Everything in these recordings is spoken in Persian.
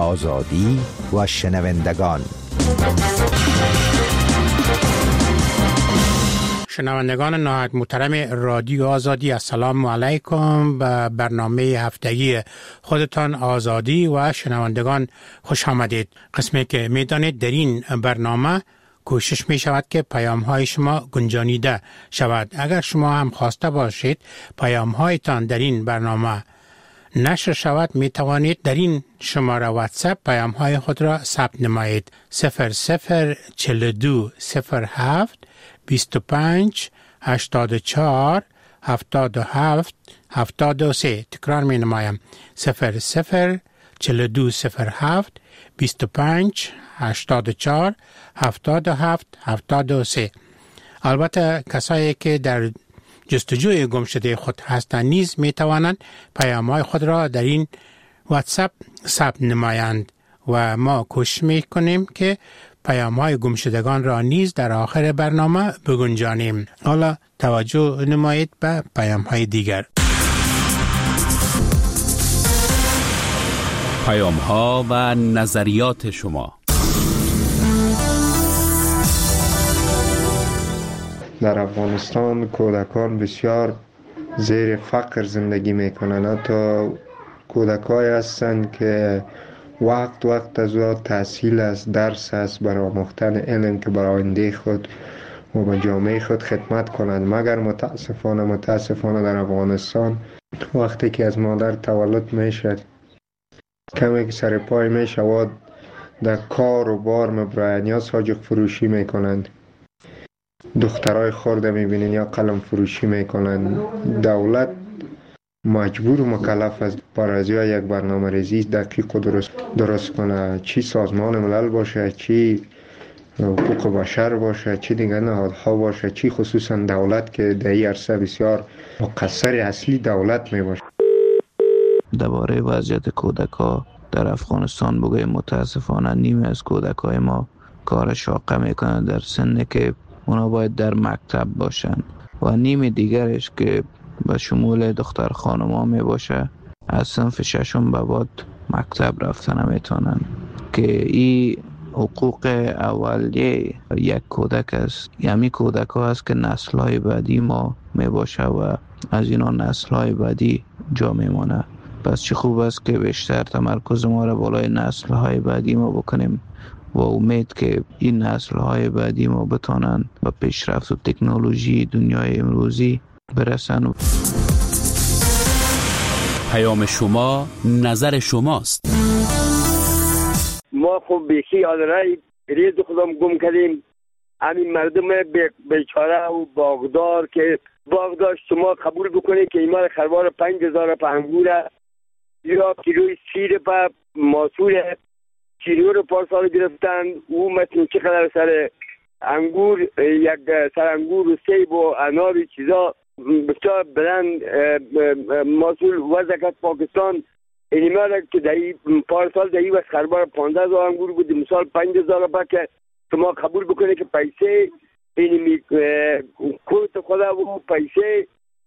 آزادی و شنوندگان. شنوندگان نهایت محترم رادیو آزادی، السلام علیکم. به برنامه هفتگی خودتان آزادی و شنوندگان خوش آمدید. قسمی که میدانید در این برنامه کوشش می شود که پیام های شما گنجانیده شود. اگر شما هم خواسته باشید پیام هایتان در این برنامه نشر شود، می توانید در این شماره واتساپ پیام های خود را ثبت نمایید. 0042 07 25 84 77 73. تکرار می نمایم. 0042 07 25 84 77 73. البته کسایی که در جستجوی گم شده خود هستند نیز می توانند پیام‌های خود را در این واتساپ ثبت نمایند و ما کوشش می کنیم که پیام‌های گم شدگان را نیز در آخر برنامه بگنجانیم. حالا توجه نمایید به پیام‌های دیگر. پیام‌ها و نظریات شما. در افغانستان کودکان بسیار زیر فقر زندگی میکنند. حتی کودکایی هستند که وقت از او تحصیل است، درس است، برای آموختن علم که برای آینده خود و به جامعه خود خدمت کنند. مگر متاسفانه در افغانستان وقتی که از مادر تولد میشد کمی که سر پای میشود در کار و بار مبرای نیاز حاجق فروشی میکنند. دخترای خورده میبینین یا قلم فروشی میکنن. دولت مجبور و مکلف است برای یک برنامه ریزی دقیق و درست کنه، چی سازمان ملل باشه، چی حقوق بشر باشه، چی دیگر نهادها باشه، چی خصوصا دولت که در این عرصه بسیار مقصر اصلی دولت میباشه. درباره وضعیت کودک‌ها در افغانستان بگویم متاسفانه نیمه از کودک‌های ما کار شاقه میکنند در سنی که اونا باید در مکتب باشن و نیم دیگرش که به شمول دختر خانم‌ها می باشه از صنف ششم به بعد مکتب رفتن نمیتونن که این حقوق اولیه یک کودک است. یعنی کودک ها است که نسل‌های بعدی ما می باشه و از اینا نسل‌های بعدی جا میمانه. پس چه خوب است که بیشتر تمرکز ما را بالای نسل‌های بعدی ما بکنیم و امید که این نسل‌های بعدی ما بتونن به پیشرفت و تکنولوژی دنیای امروزی برسن. پیام شما نظر شماست. ما خب بیخی آدرای ریز خودم گم کردیم. همین مردم بیچاره و باغدار که باغدار شما قبول بکنید که ایمان خروار 5000 پهنگوره یا کیلوی سیر پا ماسوره کیلو رو پارسال گرفتن. او مثل چقدر سر انگور، یک سر انگور و سیب و انار و چیزا بسیار بلند مسئول وزکت پاکستان اینیمه که دهی پارسال دهی و خربار 15,000 انگور بود، مثال 5,000 با که شما قبول بکنه که پیسه اینیمی کوت خدا و پیسه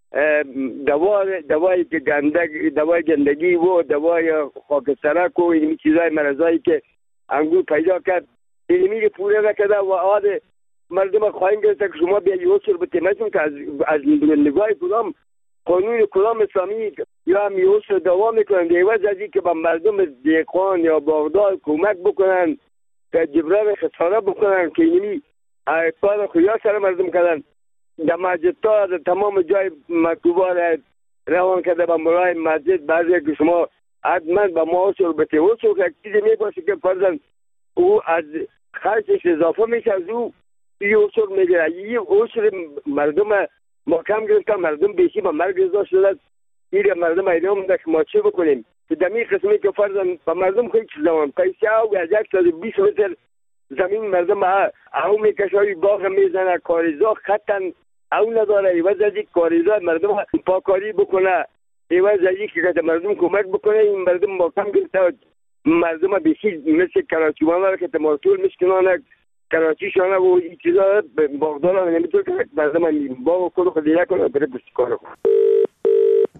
دوای که دوای گندگی و دوای خاکسترک و اینمی چیزای مرضایی که انگور پیدا کرد اینمی که پوره نکده و آده مردم خواهیم گرفته که شما بیا یوسر بتیمتون که از نگاه کدام قانون کدام اسلامی یا هم یوسر دوام میکنن دیوز ازی که با مردم دیقان یا باغدار کمک بکنن که جبران خساره بکنن که اینمی کار خویا سر مردم کردن. در مسجد تا در تمام جای مکتوبان روان کرده با مرای مسجد بعضی که شما حتما با ما اوسر بته اوسر که چیزی میباشه که فرزن او از خرچش اضافه میشه از او یه اوسر میگیره. یه اوسر مردم ما کم گرفتن، مردم بیشی با مرگ رضا شده. این مردم اینا مونده که ما چه بکنیم که دمی قسمی که فرزن با مردم خیلی چیز دوان پیسی او از 120 متر زمین مردم او میکشاری باغ میزنه کاریزا خطن او نداره. ایوز از یک کاریزا مردم پاکاری بکنه، ایوز از یک که مردم کمک بکنه. این مردم با کم گرفته مردم بیشی مثل کراچی وانه که تمارتول مشکنانه کراچی شانه و این چیزا باغدارانه نمیتونه که مردم باغ خود خودی نکنه بره بستی کارو.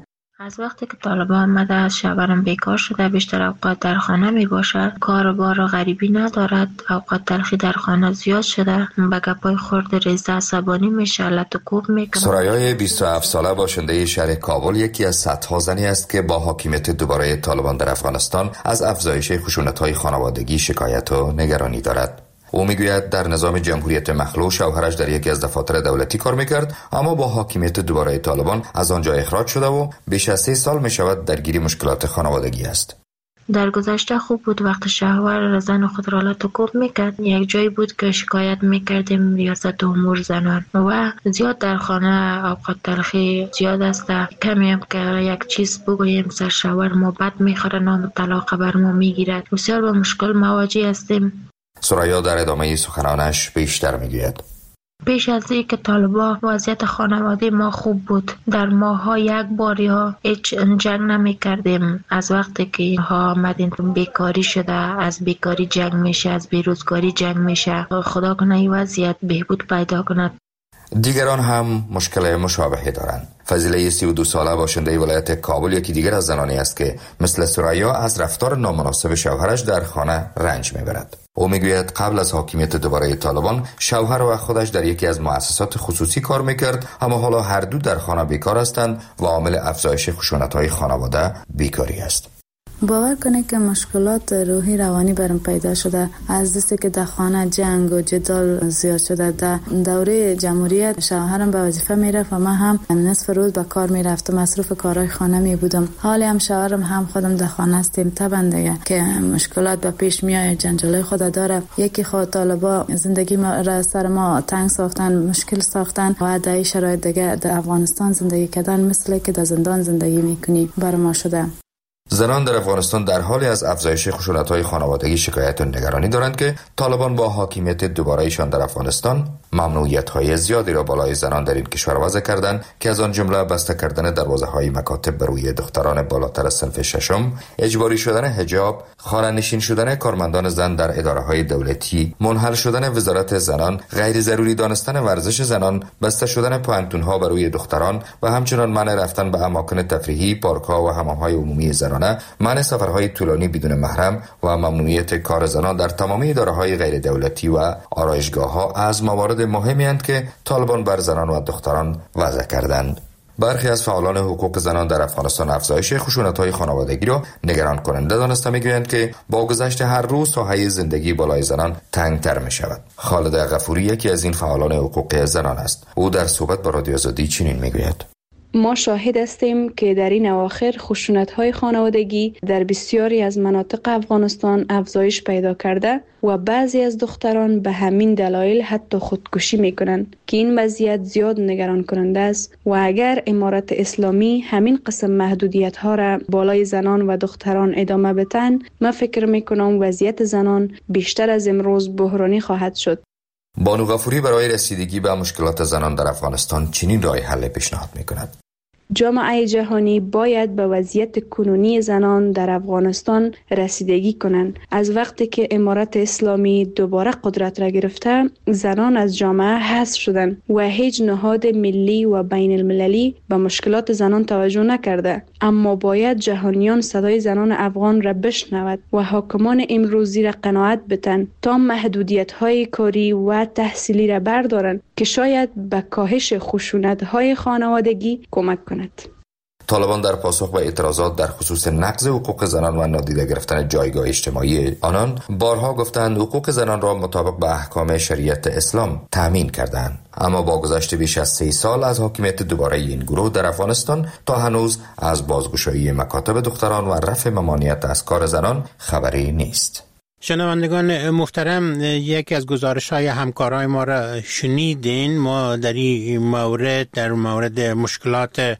از وقتی که طالبان آمده از شوهرم بیکار شده، بیشتر اوقات در خانه می باشد. کار بار غریبی ندارد. اوقات تلخی در خانه زیاد شده. به گپای خرد ریزه عصبانی میشه، لط و کوب میکنه. سرایای 27 ساله باشنده شهر کابل یکی از صدها زنی است که با حاکمیت دوباره طالبان در افغانستان از افزایش خشونت‌های خانوادگی شکایت و نگرانی دارد. او میگوید در نظام جمهوریت مخلوع شوهرش در یکی از دفاتر دولتی کار میکرد، اما با حاکمیت دوباره طالبان از آنجا اخراج شده و بیش از 3 سال میشود درگیر مشکلات خانوادگی است. در گذشته خوب بود وقت شوهر زن خود را لط و کوب میکرد. یک جایی بود که شکایت میکردیم ریاست امور زنان و زیاد در خانه اوقات تلخی زیاد است. کمی هم که یک چیز بگوییم سر شوهر ما بد میخوره، نام طلاق بر ما میگیرد. بسیار با مشکل مواجه هستیم. سریا در ادامه سخنانش بیشتر میگوید: پیش از این که طالبان وضعیت خانواده ما خوب بود. در ماها یک باری ها هیچ جنگ نمی کردیم. از وقتی که ها آمدین بیکاری شده، از بیکاری جنگ میشه، از بیروزگاری جنگ میشه. خدا کنه این وضعیت بهبود پیدا کند. دیگران هم مشکل مشابهی دارند. فضیله 32 ساله باشنده ولایت کابل یکی دیگر از زنانی است که مثل سریا از رفتار نامناسب شوهرش در خانه رنج میبرد. او میگوید قبل از حاکمیت دوباره طالبان شوهر و خودش در یکی از مؤسسات خصوصی کار میکرد، اما حالا هر دو در خانه بیکار هستند و عامل افزایش خشونت‌های خانواده بیکاری است. باور کنه که مشکلات روحی روانی برام پیدا شده از دستی که در خانه جنگ و جدال زیاد شده. در دوره جمهوریت شوهرم به وظیفه میرفت و من هم نصف روز به کار میرفتم، مصروف کارهای خانه می بودم. حالی هم شوهرم هم خودم در خانه هستیم. طبعا دیگه که مشکلات به پیش میاد، جنجالای خود داره. یکی خود طالبا زندگی ما را سر ما تنگ ساختن، مشکل ساختن و در این شرایط دیگه در افغانستان زندگی کردن مثل که در زندان زندگی میکنی بر ما شده. زنان در افغانستان در حالی از افزایش خشونت‌های خانوادگی شکایت و نگرانی دارند که طالبان با حاکمیت دوباره‌ایشان در افغانستان ممنوعیت‌های زیادی را بالای زنان در این کشور وضع کردند که از آن جمله بسته کردن دروازه‌های مکاتب بر روی دختران بالاتر از صنف ششم، اجباری شدن حجاب، خانه‌نشین شدن کارمندان زن در اداره‌های دولتی، منحل شدن وزارت زنان، غیر ضروری دانستن ورزش زنان، بسته شدن پانتون‌ها بر روی دختران و همچنین منع رفتن به اماکن تفریحی، پارک‌ها و حمام‌های عمومی زنان، منع سفرهای طولانی بدون محرم و ممنوعیت کار زنان در تمام اداره‌های غیر دولتی و آرایشگاه‌ها از موارد مهمی اند که طالبان بر زنان و دختران وضع کردند. برخی از فعالان حقوق زنان در افغانستان افزایش خشونت‌های خانوادگی را نگران کننده دانسته می‌گویند که با گذشت هر روز ساحه زندگی بالای زنان تنگ‌تر می‌شود. خالد غفوری یکی از این فعالان حقوق زنان است. او در صحبت با رادیو آزادی چنین می‌گوید: ما شاهد هستیم که در این اواخر خشونت‌های خانوادگی در بسیاری از مناطق افغانستان افزایش پیدا کرده و بعضی از دختران به همین دلایل حتی خودکشی می‌کنند که این وضعیت زیاد نگران کننده است و اگر امارت اسلامی همین قسم محدودیت‌ها را بالای زنان و دختران ادامه بدن، من فکر می‌کنم وضعیت زنان بیشتر از امروز بحرانی خواهد شد. بانو غفوری برای رسیدگی به مشکلات زنان در افغانستان چنین راه حل پیشنهاد می‌کند: جامعه جهانی باید به وضعیت کنونی زنان در افغانستان رسیدگی کنند. از وقتی که امارت اسلامی دوباره قدرت را گرفته، زنان از جامعه حذف شدند و هیچ نهاد ملی و بین المللی به مشکلات زنان توجه نکرده. اما باید جهانیان صدای زنان افغان را بشنود و حاکمان امروزی را قناعت بدن تا محدودیت‌های کاری و تحصیلی را بردارند که شاید به کاهش خشونت‌های خانوادگی کمک کند. طالبان در پاسخ به اعتراضات در خصوص نقض حقوق زنان و نادیده گرفتن جایگاه اجتماعی آنان بارها گفتند حقوق زنان را مطابق به احکام شریعت اسلام تامین کردند. اما با گذشت بیش از 3 سال از حاکمیت دوباره این گروه در افغانستان تا هنوز از بازگشایی مکاتب دختران و رفع ممانعت از کار زنان خبری نیست. شنوندگان محترم، یکی از گزارش‌های همکارای ما را شنیدین. ما در این مورد، در مورد مشکلات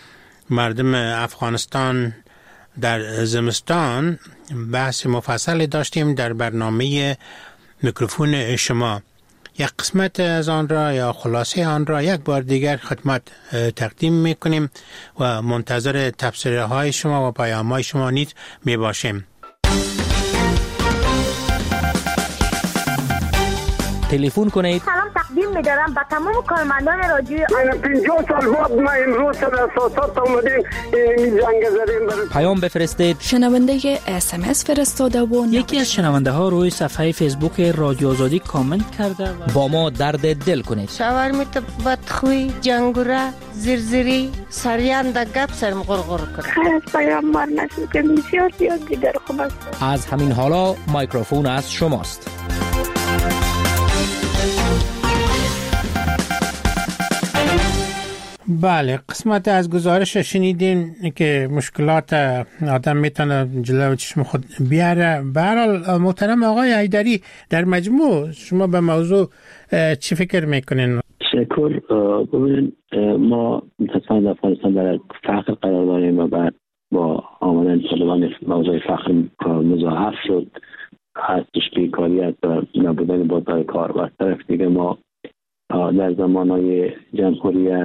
مردم افغانستان در زمستان بحث مفصل داشتیم در برنامه میکروفون شما. یک قسمت از آن را یا خلاصه آن را یک بار دیگر خدمت تقدیم میکنیم و منتظر تبصره های شما و پیام های شما نیز می باشیم. تلفن کنید تقدیم می‌دارم به تمام کارمندان رادیو. 50 سال بعد ما امروز سر اساسات اومدیم این جنگ زدیم. پیام بفرستید. شنونده SMS فرستاده و یکی از شنونده ها روی صفحه فیسبوک رادیو آزادی کامنت کرده با ما درد دل کنید. شاورمیت بدخوی جنگوره زرزری سریان دا گپ سرم غرغر کنه. خیلی پیام بار نشد که بسیار دیگر خوب است. از همین حالا مایکروفون از شماست. بله، قسمت از گزارش شنیدیم که مشکلات آدم میتونه جلو چشم خود بیاره. به هر حال محترم آقای حیدری، در مجموع شما به موضوع چی فکر میکنین؟ شکر. ببینید ما متاسفانه در افغانستان در فقر قرار داریم و بعد با آمدن طالبان موضوع فقر مضاعف شد، هستش بیکاریت و نبودن بازار کار. و از طرف دیگه ما در زمانهای جمهوریت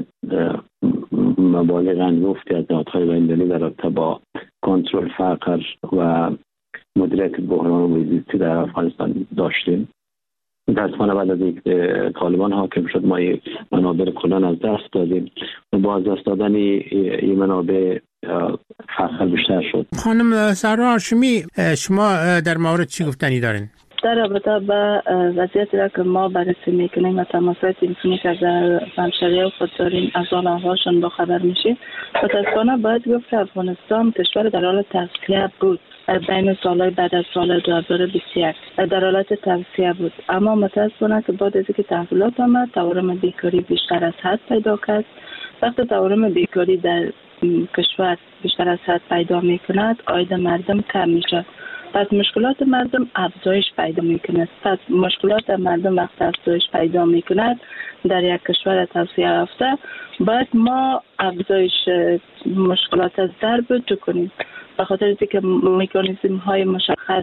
مبالغ انگفتی از نهادهای بین‌المللی در رابطه با کنترل فقر و مدیریت بحران محیط در افغانستان داشتیم. متاسفانه بعد از اینکه طالبان حاکم شد ما این منابع کلان از دست دادیم و با از دست دادن این منابع فقر بیشتر شد. خانم سارا هاشمی، شما در مورد چی گفتنی دارین؟ در رابطه با وضعیتی را که ما بررسی میکنیم و تماسات تلفنی که از همشهریه خود داریم از حال احوالشان با خبر میشیم، متاسفانه باید گفت که افغانستان کشور در حال توسعه بود. بین سالهای بعد از سال 2021 در حالت توسعه بود، اما متاسفانه که بعد از اینکه تحولات آمد تورم بیکاری بیشتر از حد پیدا کرد. وقتی تورم بیکاری در کشور بیشتر از حد پیدا میکند، عاید مردم کم میشه، پس مشکلات مردم افزایش پیدا میکند. پس مشکلات مردم وقت افزایش پیدا میکند در یک کشور توسعه یافته، باید ما افزایش مشکلات از در بود کنیم. به خاطر اینکه مکانیزم های مشخص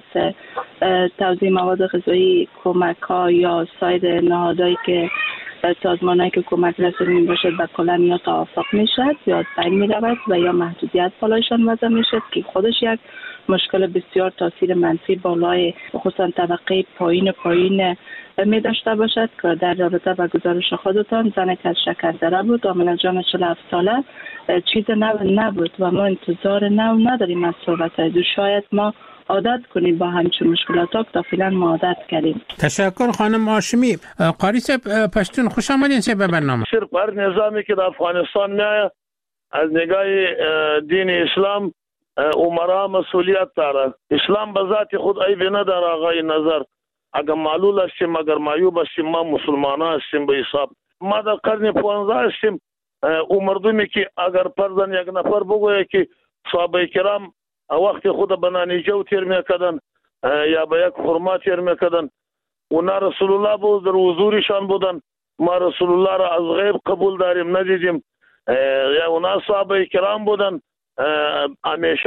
توزیع مواد غذایی، کمک ها یا سایر نهادهایی که سازمانهایی که کمک رسانی باشد به کلان یا توافق میشد یا بین میرود و یا محدودیت بالایشان وضع میشد که خودش یک مشکل بسیار تاثیر منفی بالای خصوصا طبقه پایین می داشته باشد که در رابطه با گزارش خودتان زن که از شکردره بود عامل جان 47 ساله چیز نبود و ما انتظار نداریم از صحبت دو. شاید ما عادت کنیم با همچون مشکلات تا فعلا ما عادت کردیم. تشکر خانم هاشمی. قاری صاحب پشتون خوش آمدین به برنامه. صرف هر نظامی که در افغانستان میاد از نگاه دین اسلام عمرا مسئولیت داره. اسلام به ذات خود عیب نداره آقای نظر. اگر معلول هستیم اگر معیوب هستیم ما مسلمان هستیم به حساب. ما در قرن 15 هستیم. او مردمی که اگر پرزن یک نفر بگویه که صحابه کرام وقت خود به نانیجو تیر میکردن یا به یک خرما تیر میکردن، اونا رسول الله بود در حضورشان بودن، ما رسول الله را از غیب قبول داریم ندیدیم، یا اونا صحابه کرام بودن همیشه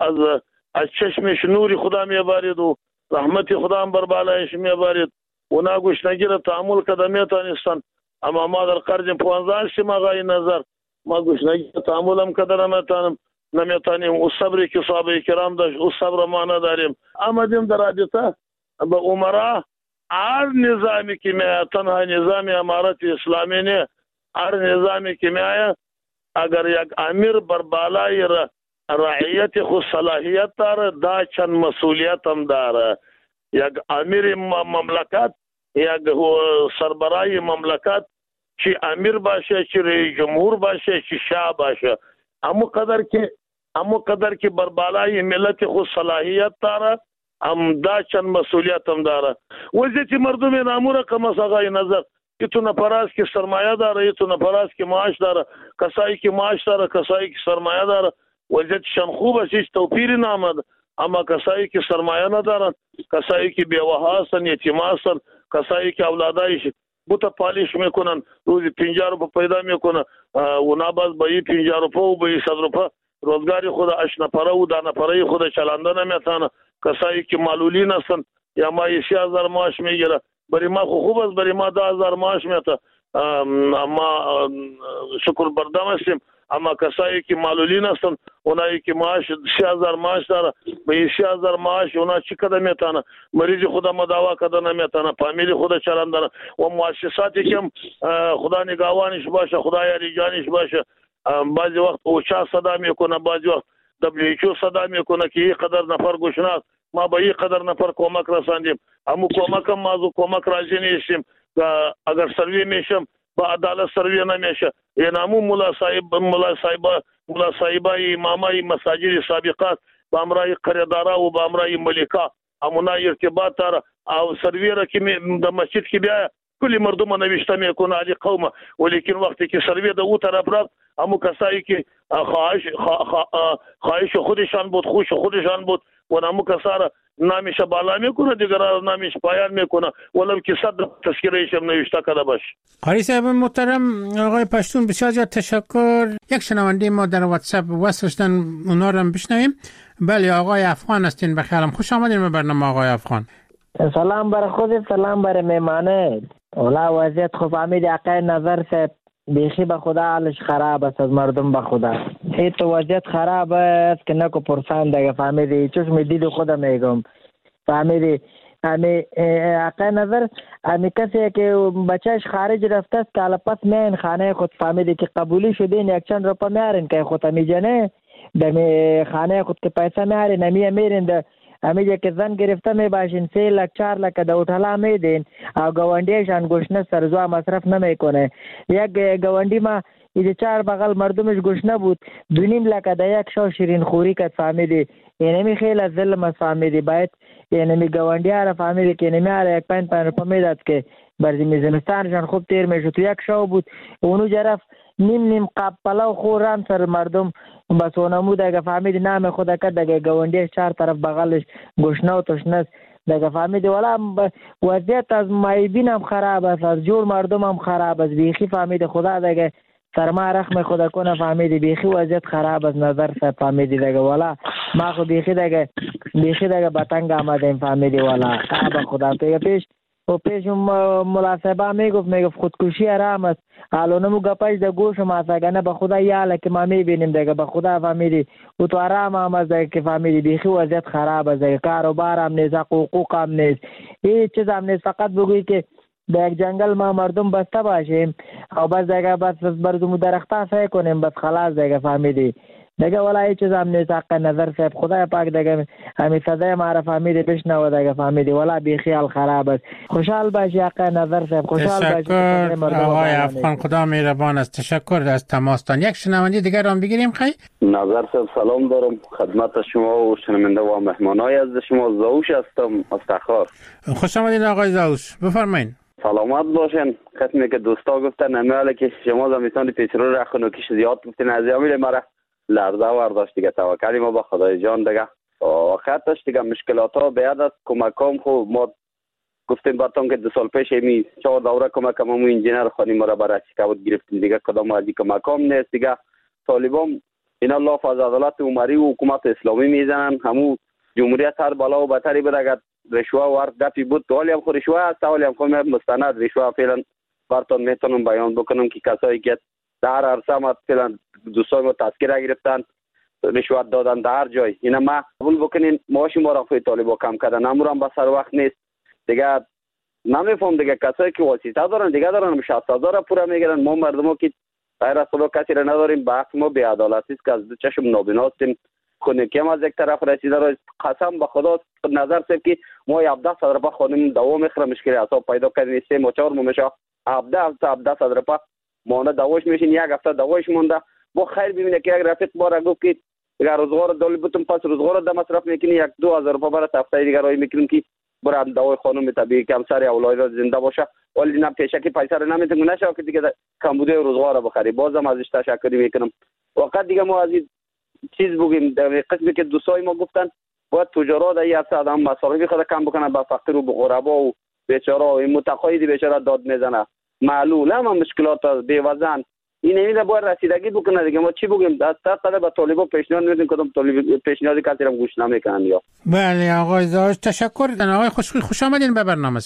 از چشمش نوری خدا میبارید و رحمت خدا هم بر بالایش میبارید. اونا گشنگی را تحمل کده میتانستن، اما ما در قرن 15 هستیم آقای نظر، ما گشنگی را تحمل هم کده نمیتانیم. او صبری که صحابه کرام داشت او صبر ما نداریم. آمدیم در رابطه با عمرا. هر نظامی که میاد تنها نظام امارت اسلامی نه، هر نظامی که میاد اگر یک امیر بر بالای رعیت خود صلاحیت داره دا چند مسئولیت هم داره. یک امیر مملکت یک سربرای مملکت چی امیر باشه چی رئیس جمهور باشه چی شاه باشه، همو قدر که بر بالای ملت خود صلاحیت داره هم دا چند مسئولیت هم داره. وضعیت مردم نامو رقم است آقای نظر. یه تو نفر است که سرمایه داره، یه تو نفر است که معاش داره، کسایی که معاش داره کسایی که سرمایه داره وضعیتشان خوب است، هیچ توپیری نامد. اما کسایی که سرمایه ندارن، کسایی که بیوه هستن، یتیم هستن، کسایی که اولادایش بوتا پالیش میکنن روزی 50 روپه پیدا میکنن اونا باز با 50 روپه و با 100 روپه روزگاری خود 8 نفره و 10 نفره خود چلنده نمیتونه. کسایی که معلولین هستن یا ما 30,000 معاش میگیره، برای ما خوب است، برای ما 10,000 معاش میته. ما شکر بردم هستیم. اما کسایی که معلولین هستن اونایی که معاش 3000 معاش داره به 3000 معاش اونا چی کده میتونه مریض خود مداوا کده نمیتونه فامیلی خود چرندن و مؤسساتی که خدا نگهبانش باشه خدا یاریگانش باشه بعضی وقت اوچا صدا میکنه بعضی وقت WHO صدا میکنه که این قدر نفر گشناس ما به این قدر نفر کمک رساندیم همو کمک هم موضوع کمک راضی نیستیم اگر سروی میشم با عدالت سروی نمیشه این همو مولا صاحبای امامای مساجد سابقات با امرای قریدارا و با امرای ملکا همونا ارتباط داره او سروی را که در مسجد که بیا کلی مردم نوشته میکنه علی قوم ولیکن وقتی که سروی در او طرف رفت همو کسایی که خواهش خودشان بود خوش خودشان بود و همو کسا نامش بالا میکنه دیگر نامش پایان میکنه ولو که صد تذکرهش هم نوشته کرده باشه. قاری صاحب محترم آقای پشتون بسیار زیاد تشکر. یک شنونده ما در واتساپ وصل شدن اونا رو هم بشنویم. بله آقای افغان هستین بخیرم خوش آمدین به برنامه آقای افغان. سلام بر خودت سلام بر میمانه. اولا وضعیت خو فهمید عقای نظر سے بیخی به خدا حالش خراب است از مردم به خدا این تو وضعیت خراب است که نکو پرسان دیگه فهمیدی چوش می دید خودم میگم فهمیدی امی عقای نظر امی کسی که بچهش خارج رفته است که پس میان خانه خود فهمیدی که قبولی شدین یک چند روپا میارین که خود امی جنه در خانه خود که پیسه میارین امی میرین در امیجا که زن گرفته می باشین 3 لک 4 لک د اوټلا می دین او گاونډیشان گوشنه سرزوا مصرف نمیکنه یک گاونډی ما این 4 بغل مردمش گوشنه بود 2.5 لک د یک شو شیرین خوری کت فهمیدی یعنی می خیلی ظلم فهمیدی باید یعنی می گاونډی را فهمیدی که نمی اره 5 روپا میداد که برزی میزنستانشان خوب تیر میشد تو یک شو بود اونو جرف نیم قاب پلاو خوران سر مردم بس اونمو دگه فهمیدی نام خود کرد دگه گوندیش 4 طرف بغلش گوشنه و تشنه دگه فهمیدی ولا وضعیت از مایبین هم خراب است از جور مردم هم خراب است بیخی فهمیدی خدا دگه سرما رحم خدا کنه فهمیدی بیخی وضعیت خراب است نظر سه فهمیدی دگه ولا ما خو بیخی دگه بطنگ آمدیم فهمیدی ولا قاب خدا پیش ملاصبه میگفت خودکشی حرام است حالونمو گپاش د گوش ما ساگنه به خدا یاله که ما میبینیم دیگه به خدا فهمیدی او تو آرام هم از دیگه که فهمیدی بیخی وضعیت خراب است دیگه کاروبار هم نیست حقوق هم نیست هیچ چیز هم نیست فقط بگویی که در یک جنگل ما مردم بسته باشیم او بس دیگه بس برزمو درخته سعی کنیم بس خلاص دیگه فهمیدی دیگه ولا هیچ چیز هم نیست حق نظر صاحب خدای پاک دیگه همین صدای ما را فهمیدی بشنوه دیگه فهمیدی ولا بیخیال خراب است خوشحال باشی حق نظر صاحب خوشحال باشی. تشکر آقای افغان خدا مهربان است تشکر از تماستان. یک شنونده دیگر رو بگیریم خیلی نظر صاحب سلام دارم خدمت شما و شنونده و مهمانای از شما زاوش هستم از تخار. خوش آمدین آقای زاوش بفرمایید. سلامت باشین. قسمی که دوستا گفتن نمیاله که شما زمیتان پیترو را خنوکیش زیاد گفتین از یامیل مرا لرزه ورداشت دیگه توکلی ما با خدای جان دیگه خطش دیگه مشکلات ها بیاد از کمکام خوب ما گفتیم براتون که 2 سال پیش می 4 دوره کمکم همون انجینر خانی ما را برای شکایت گرفتیم دیگه کدام از کمکام نیست دیگه طالبان اینا الله فضل عدالت عمری و حکومت اسلامی میزنن همون جمهوریت هر بالا و بتری بده اگر رشوه ورق گپی بود حالی هم خو رشوه است حالی هم خو مستند رشوه فعلا براتون میتونم بیان بکنم که کسایی که در عرصه ما فعلا دوستان ما تذکره گرفتن رشوت دادن در جای اینا ما قبول بکنین معاش ما را خود طالبا کم کردن امور هم به سر وقت نیست دیگه نمیفهم دیگه کسایی که واسطه دارن دیگه دارن 60,000 پورا میگیرن ما مردم که غیر از خدا کسی را نداریم بحث ما بی عدالتی است که از دو چشم نابینا هستیم خونکی هم از یک طرف رسیده را قسم به خدا نظر سب که ما 17,000 روپیه خانم دوا میخره مشکل حساب پیدا کردن 3 و 4 میشه 17,000 روپیه مانه دواش میشین یک هفته دواش مونده با خیر ببینه که یک رفیق بار گفت که اگر روزگار دالی بتون پس روزگار د مصرف میکنی 1-2 هزار روپیه برای هفته دیگه رای میکنیم که برای دوای خانم طبیعی که همسر اولاد زنده باشه ولی نه پیشه که پیسه رو نمیتونه نشه که دیگه کمبود روزگار بخری بازم ازش تشکر میکنم. وقت دیگه ما از این چیز بگیم در قسمی که دوستای ما گفتن باید تجارت در این عرصه هم مصارف خود کم بکنن به فقیر و به غربا و بیچاره و متقاعد بیچاره داد میزنه معلول هم مشکلات بی وزن این نمیده باید رسیدگی بکنه دیگه ما چی بگیم از طرف به طالبا پیشنهاد میدیم کدام طالب پیشنهادی کسی رو گوش نمیکنن یا. بله آقای زاوش تشکر. آقای خوش آمدین به برنامه سیب.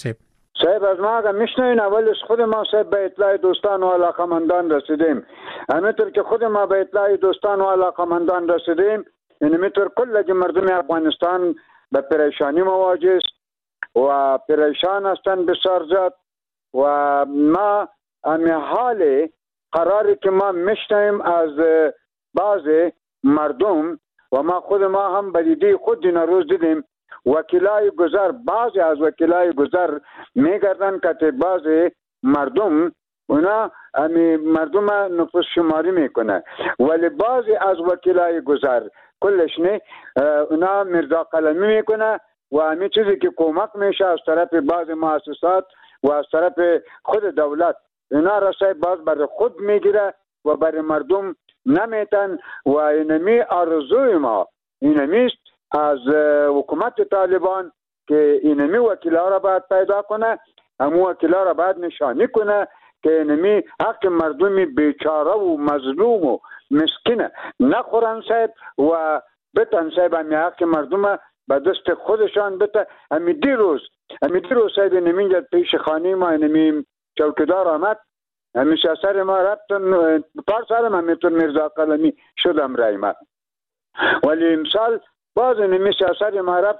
صاحب از ما اگر میشنوین اولش خود ما صاحب به اطلاع دوستان و علاقمندان رسیدیم. همینطور که خود ما به اطلاع دوستان و علاقمندان رسیدیم، همینطور کل مردم افغانستان به پریشانی مواجه است و پریشان هستند بسیار زیاد. و ما امی حال قراری که ما میشنویم از بعض مردم و ما خود ما هم به دیده خود این روز دیدیم، وکیلای گذر، بعضی از وکیلای گذر میگردن که بعضی مردم اونا مردم نفوس شماری میکنه، ولی بعضی از وکیلای گذر کلش نه، اونا مرزا قلمی میکنه و همین چیزی که کمک میشه از طرف بعضی مؤسسات و از طرف خود دولت اونا رسای باز برای خود میگیره و برای مردم نمیتن. و اینمی آرزوی ما اینمیست از حکومت طالبان که اینمی وکیلا را باید پیدا کنه، همو وکیلا را باید نشانی کنه که اینمی حق مردمی بیچاره و مظلوم و مسکینه نخورن صاحب و بتن صاحب همی حق مردم به دست خودشان بته. همی دیروز صاحب اینمی پیش خانه ما اینمی چوکیدار آمد، همیشه سر ما رفتن پارسالم همیتون مرزا قلمی شدم رایمه، ولی امسال باز نمیشه سر ما رفت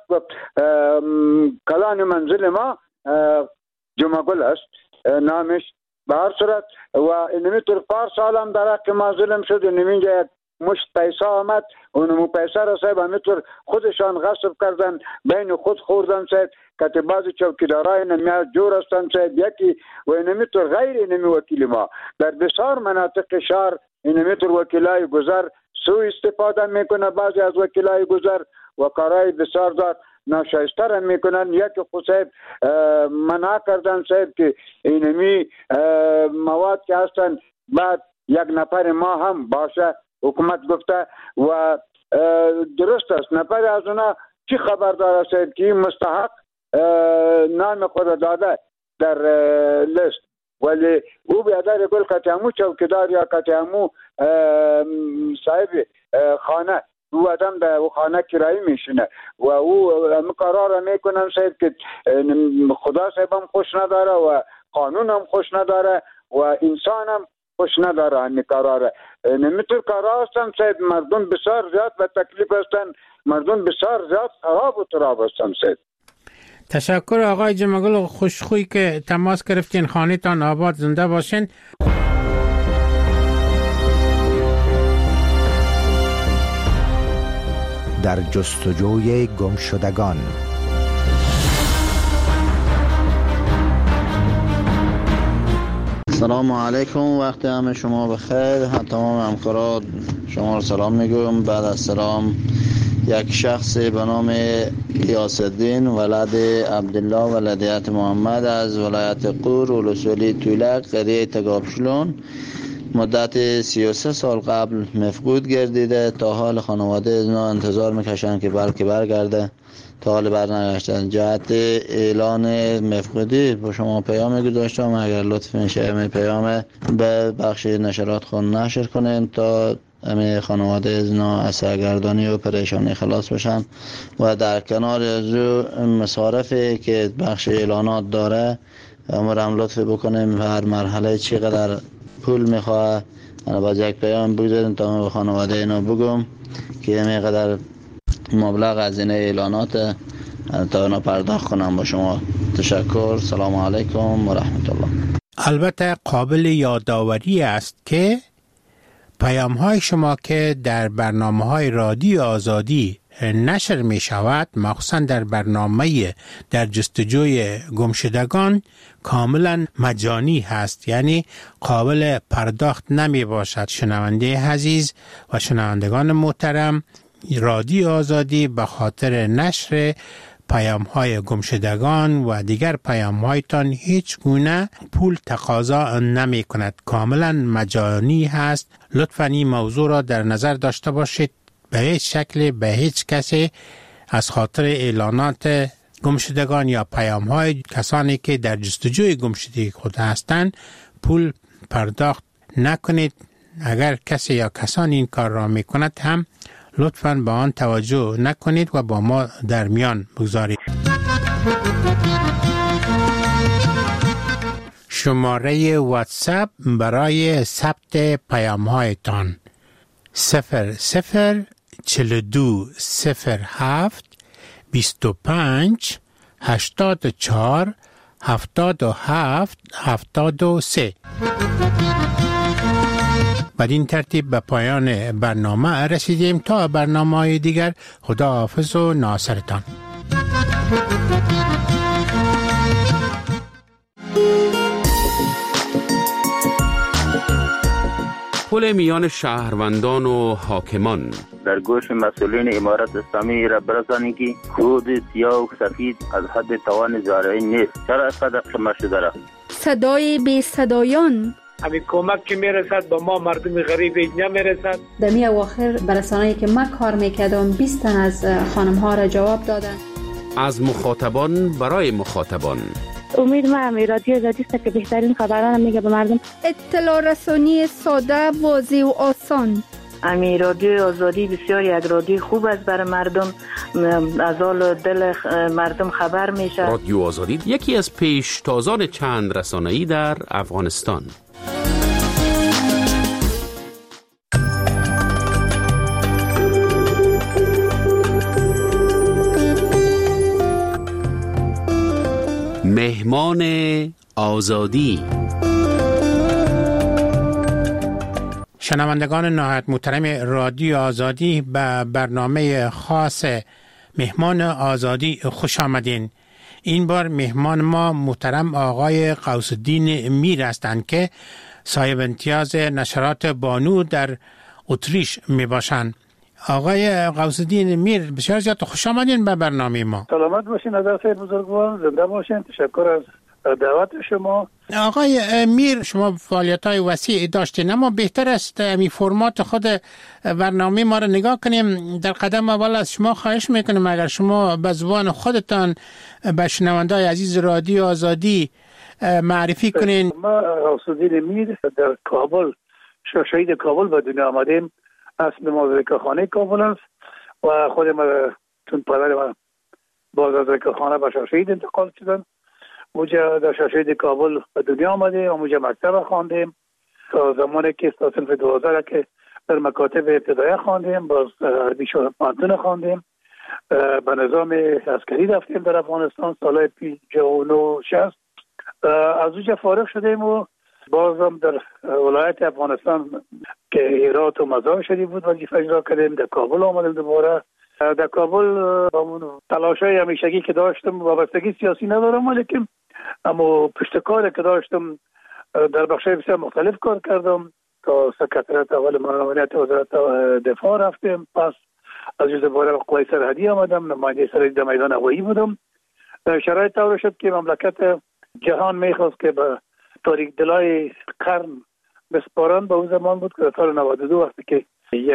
کلان منزل ما جمعگل است نامش به هر صورت و اینمیتون پارسالم در حق ما ظلم شد. اینمیجا مشت پیسه آمد، اونمو پیسه را صاحب همیتون خودشان غصب کردن، بین خود خوردن صاحب که بعضی چوکیدارای نمیاد جور هستن صاحب یکی و اینمیتون غیر اینمی وکیل ما در بسیار مناطق شهر اینمیتون وکیلای گذر سوء استفاده میکنه، بعضی از وکیلای گذر و کارهای بسیار دار ناشایسته را میکنن. یکی خود صاحب منع کردن صاحب که اینمی مواد که هستن بعد یک نفر ما هم باشه، حکومت گفته و درست است نفر از اونا چی خبر داره صاحب که مستحق نام خود داده در لیست، ولی او بیادر گل کتیمو چوکیدار یا کتیمو صاحب خانه او آدم در خانه کرایی میشینه و او قرار میکنن صاحب که خدا صاحب هم خوش نداره و قانون هم خوش نداره و انسان هم خوش نداره. همی قراره نمیتون قرار هستن صاحب، مردم بسیار زیاد به تکلیف هستن، مردم بسیار زیاد خراب و تراب هستن صاحب. تشکر آقای جمعگل خوشخوی که تماس گرفتین. خانه تان آباد، زنده باشین. در جستجوی گمشدگان. سلام علیکم، وقت همه شما بخیر. تمام همکاران شما رو سلام میگم. بعد از سلام یک شخص به نام غیاث‌الدین ولد عبدالله ولدیت محمد از ولایت قور ولسوالی تولک قریه تگابشلون مدت 33 سال قبل مفقود گردیده. تا حال خانواده اینا انتظار میکشن که بلکه برگرده، تا حال برنگشتن. جهت اعلان مفقودی با شما پیام گذاشتم، اگر لطف میشه می پیام به بخش نشرات خون نشر کنین تا همه خانواده اینا از سرگردانی و پریشانی خلاص بشن و در کنار از مصارفی که بخش اعلانات داره امرم لطف بکنیم هر مرحله چقدر پول میخواه. انا باز یک پیام بگذاریم تا به خانواده اینا بگم که اینقدر مبلغ از این اعلانات تا اینا پرداخت کنم. با شما تشکر. سلام علیکم و رحمت الله. البته قابل یادآوری است که پیام های شما که در برنامه های رادیو آزادی نشر می شود، مخصوصا در برنامه در جستجوی گمشدگان، کاملا مجانی هست، یعنی قابل پرداخت نمی باشد. شنونده عزیز و شنوندگان محترم، رادیو آزادی به خاطر نشر پیام های گمشدگان و دیگر پیام هایتان هیچ گونه پول تقاضا نمی کند، کاملا مجانی هست. لطفاً این موضوع را در نظر داشته باشید. به هیچ شکل به هیچ کسی از خاطر اعلانات گمشدگان یا پیام های کسانی که در جستجوی گمشدگی خود هستند پول پرداخت نکنید. اگر کسی یا کسانی این کار را می کند هم لطفاً به آن توجه نکنید و با ما در میان بگذارید. شماره واتساپ برای ثبت پیام هایتان 004207 25 84 77 73. بدین ترتیب به پایان برنامه رسیدیم. تا برنامه‌های دیگر خداحافظ و ناصرتان. پل میان شهروندان و حاکمان در گوش مسئولین امارت اسلامی را برسانید که خود سیاه و سفید از حد توان زارعی نیست. چرا اینقدر قمه شده را؟ صدای بی صدایان، همین کمک که میرسد به ما مردم غریب نمیرسد. در می اواخر برسانه‌ای که من کار میکردم 20 تن از خانم ها را جواب دادن. از مخاطبان برای مخاطبان. امید ما هم رادیو آزادی است که بهترین خبران میگه به مردم. اطلاع رسانی ساده، واضح و آسان. امی رادیو آزادی بسیار یک رادیو خوب است برای مردم، از حال دل مردم خبر میشه. رادیو آزادی یکی از پیشتازان چند رسانه‌ای در افغانستان. مهمان آزادی. شنوندگان نهایت محترم رادیو آزادی به برنامه خاص مهمان آزادی خوش آمدین. این بار مهمان ما محترم آقای غوث الدین میر هستند که صاحب امتیاز نشرات بانو در اتریش می باشند. آقای غوث الدین میر بسیار زیاد خوش آمدین به برنامه ما. سلامت باشین نظر سید بزرگوار، زنده باشین. تشکر از دعوت شما. آقای میر، شما فعالیت‌های وسیع داشتین، اما بهتر است می فرمات خود برنامه ما را نگاه کنیم. در قدم اول از شما خواهش میکنیم اگر شما به زبان خودتان به شنونده‌های عزیز رادیو آزادی معرفی کنین. ما غوث الدین میر در کابل، شهید کابل به دنیا آمدیم. اصل ما زکاخانه کابل است و خود ما چون پدر ما باز از زکاخانه به شهید انتقال شدن. اونجا در شهید کابل به دنیا آمده، اونجا مکتب خواندیم تا زمانی که تا صنف 12 که در مکاتب ابتدایی خواندیم، باز عربی پانتون خواندیم، به نظام عسکری رفتیم در افغانستان سال 59-60. از اونجا فارغ شدیم و بازم در ولایت افغانستان که هرات و مزار شریف بود وظیفه اجرا کردیم. در کابل آمدیم دوباره. در کابل با تلاشای همیشگی که داشتم، وابستگی سیاسی ندارم، ولیکن اما پشتکاری که داشتم در بخشای بسیار مختلف کار کردم. تا سکرتریات اول معاونت وزارت دفاع رفتیم، پس از دوباره قوای سرحدی آمدم، نماینده سرحدی در میدان هوایی بودم. شرایط طور شد که مملکت جهان میخواست که به تاریک دلای قرن بسپاران. به اون زمان بود که سال 92 وقتی که یک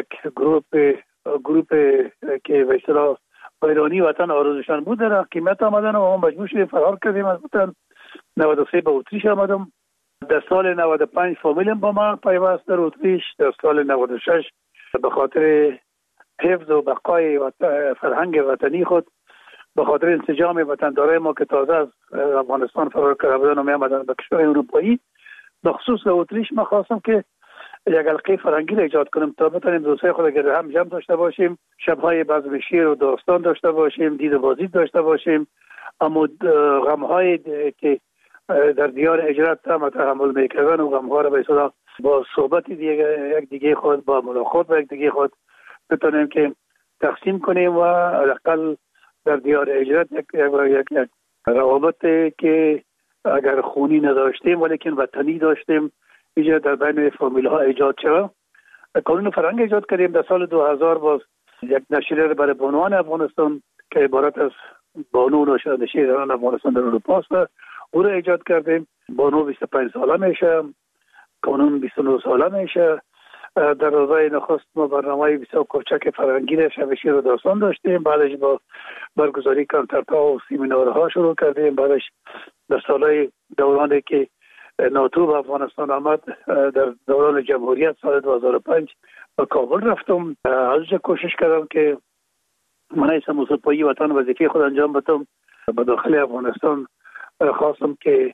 گروپ که به اصطلاح ایرانی وطن آرزوشان بود در حکومت آمدن و ما مجبور شدیم فرار کردیم از وطن. 93 به اتریش آمدم. در سال 95 فامیلم با ما پیوست در اتریش. در سال 96 به خاطر حفظ و بقای فرهنگ وطنی خود، به خاطر انسجام وطندارای ما که تازه از افغانستان فرار کرده بودن و می آمدن به کشور اروپایی، به خصوص در اتریش ما خواستم که یک حلقه فرهنگی را ایجاد کنم تا بتونیم دوستای خود گرد هم جمع داشته باشیم، شب‌های بزم شعر و داستان داشته باشیم، دید و بازدید داشته باشیم، اما غم‌های که در دیار هجرت هم تحمل می‌کردن و غم‌ها را به اصطلاح با صحبت یک دیگه خود، با ملاقات با یک دیگه خود بتونیم که تقسیم کنیم و حداقل در دیار هجرت یک روابط که اگر خونی نداشتیم ولیکن وطنی داشتیم اینجا در بین فامیل ها ایجاد شد. قانون فرهنگ ایجاد کردیم. در سال 2000 باز یک نشریه برای بانوان افغانستان که عبارت از بانو نشریه‌داران افغانستان در اروپا است او را ایجاد کردیم. بانو 25 ساله میشه، قانون 29 ساله میشه. در روزهای نخست ما برنامه بسیار کوچک فرهنگی را شب شعر و داستان داشتیم، بعدش با برگزاری کنسرت‌ها و سمینارها شروع کردیم. بعدش در سالهای دورانی که ناتو به افغانستان آمد، در دوران جمهوریت سال 2005 به کابل رفتم. از اونجا کوشش کردم که من ایسا موسیقی وطن وظیفه خود انجام بدم. به داخل افغانستان خواستم که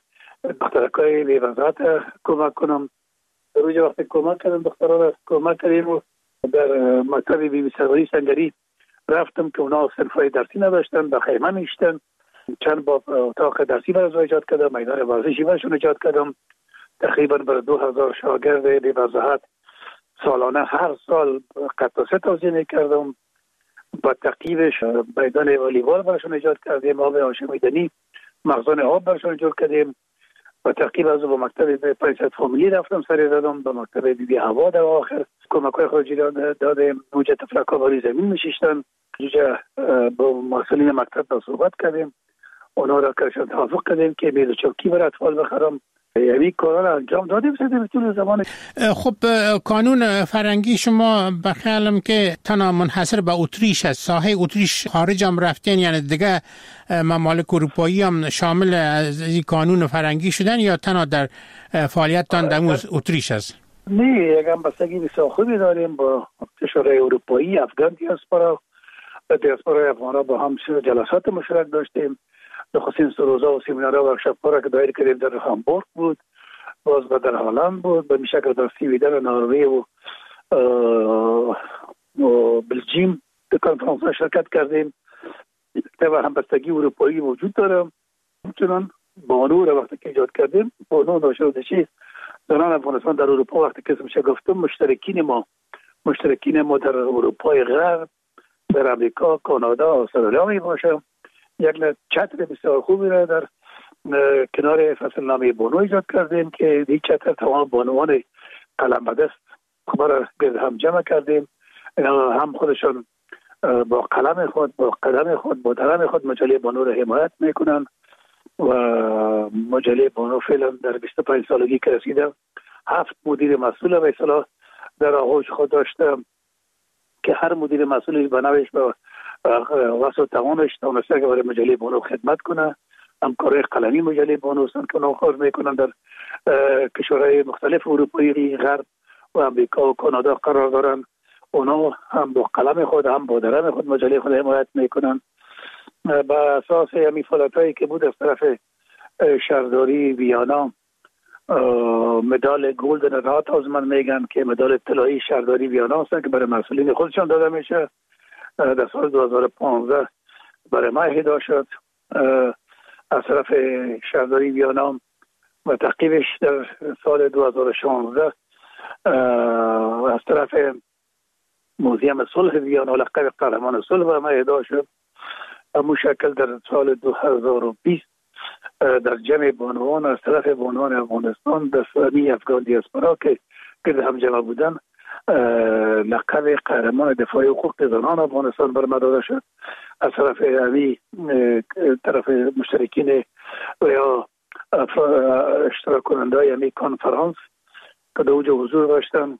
دخترکای بی وضاحت کمک کنم. روز وقتی کمک کردم دخترها کمک کردیم و در مکتب بی سروری سنگری رفتم که اونا صنفای درسی نداشتن، به خیمه میشتن. چند با اتاق درسی برای ایجاد کردم، میدان ورزشی برشون ایجاد کردم. تقریبا بر 2000 شاگرد بی وضاحت سالانه هر سال قطعه توزیع میکردم. با تعقیبش میدان والیبال برشون ایجاد کردیم، آب هاشمیدنی، مخزن آب برشون ایجاد کردیم. با تعقیب از با مکتب پایست فامیلی رفتم سری زدم، با مکتب بی هوا در آخر کمک‌های خارجی دادیم. اونجا تفلک‌ها باری زمین میشیشتن. اونجا با مسئولین مکتب با صحبت کردیم، اونا را کارشان توافق کردیم که میز چوکی برای اطفال بخرم. یعنی کارا را انجام دادیم سیده طول زمان. خب قانون فرنگی شما بخیالم که تنها منحصر به اتریش است. ساحه اتریش خارج هم رفتین، یعنی دیگه ممالک اروپایی هم شامل از این قانون فرنگی شدن یا تنها در فعالیتتان در اتریش است؟ نه، یک همبستگی بسیار خوبی داریم با کشورهای اروپایی، افغان دیاسپورای افغان‌ها با هم جلسات مشترک داشتیم. نخستین روزا و سمینارها و ورکشاپ‌ها را که دایر کردیم در هامبورگ بود، باز در هلند بود، به شکل در سویدن و نروژ و بلژیم در کنفرانس‌ها شرکت کردیم. و همبستگی اروپایی وجود داره. همچنان بانو را وقتی که ایجاد کردیم، بانو ناشرودشی زنان افغانستان در اروپا وقتی که میشه گفتم مشترکین ما در اروپای غرب، در امریکا، کانادا، استرالیا می باشه. یک چتر بسیار خوبی را در کنار فصل نامه بانو ایجاد کردیم که این چتر تمام بانوان قلم به دست خبر گرد هم جمع کردیم. هم خودشان با قلم خود، با قدم خود، با درم خود مجله بانو را حمایت میکنن و مجله بانو فعلا در 25 سالگی که رسیده 7 مدیر مسئول به اصطلاح در آغوش خود داشته که هر مدیر مسئولی به نوعش به واسه توانش تونسته که برای مجله بانو خدمت کنه. همکارای قلمی مجله بانو هستند که اونا کار میکنن در کشورهای مختلف اروپایی، غرب و امریکا و کانادا قرار دارن. اونا هم با قلم خود هم با درم خود مجله خود حمایت میکنن. با اساس همین فعالیتایی که بود از طرف شهرداری ویانا مدال گلدن رات من میگن که مدال طلایی شهرداری ویانا هستن که برای مسئولین خودشان داده میشه. در سال 2015 برای ما اهدا شد از طرف شهرداری ویانا و تعقیبش در سال 2016 از طرف موزیم صلح ویانا لقب قهرمان صلح برای ما اهدا شد. همون شکل در سال 2020 در جمع بانوان از طرف بانوان افغانستان در سامی افغان دیاسپورا که هم جمع بودن لقب قهرمان دفاع حقوق زنان افغانستان بر ما داده شد. از طرف طرف مشترکین و یا اشتراک کننده یعنی کنفرانس که در اوجه حضور داشتن.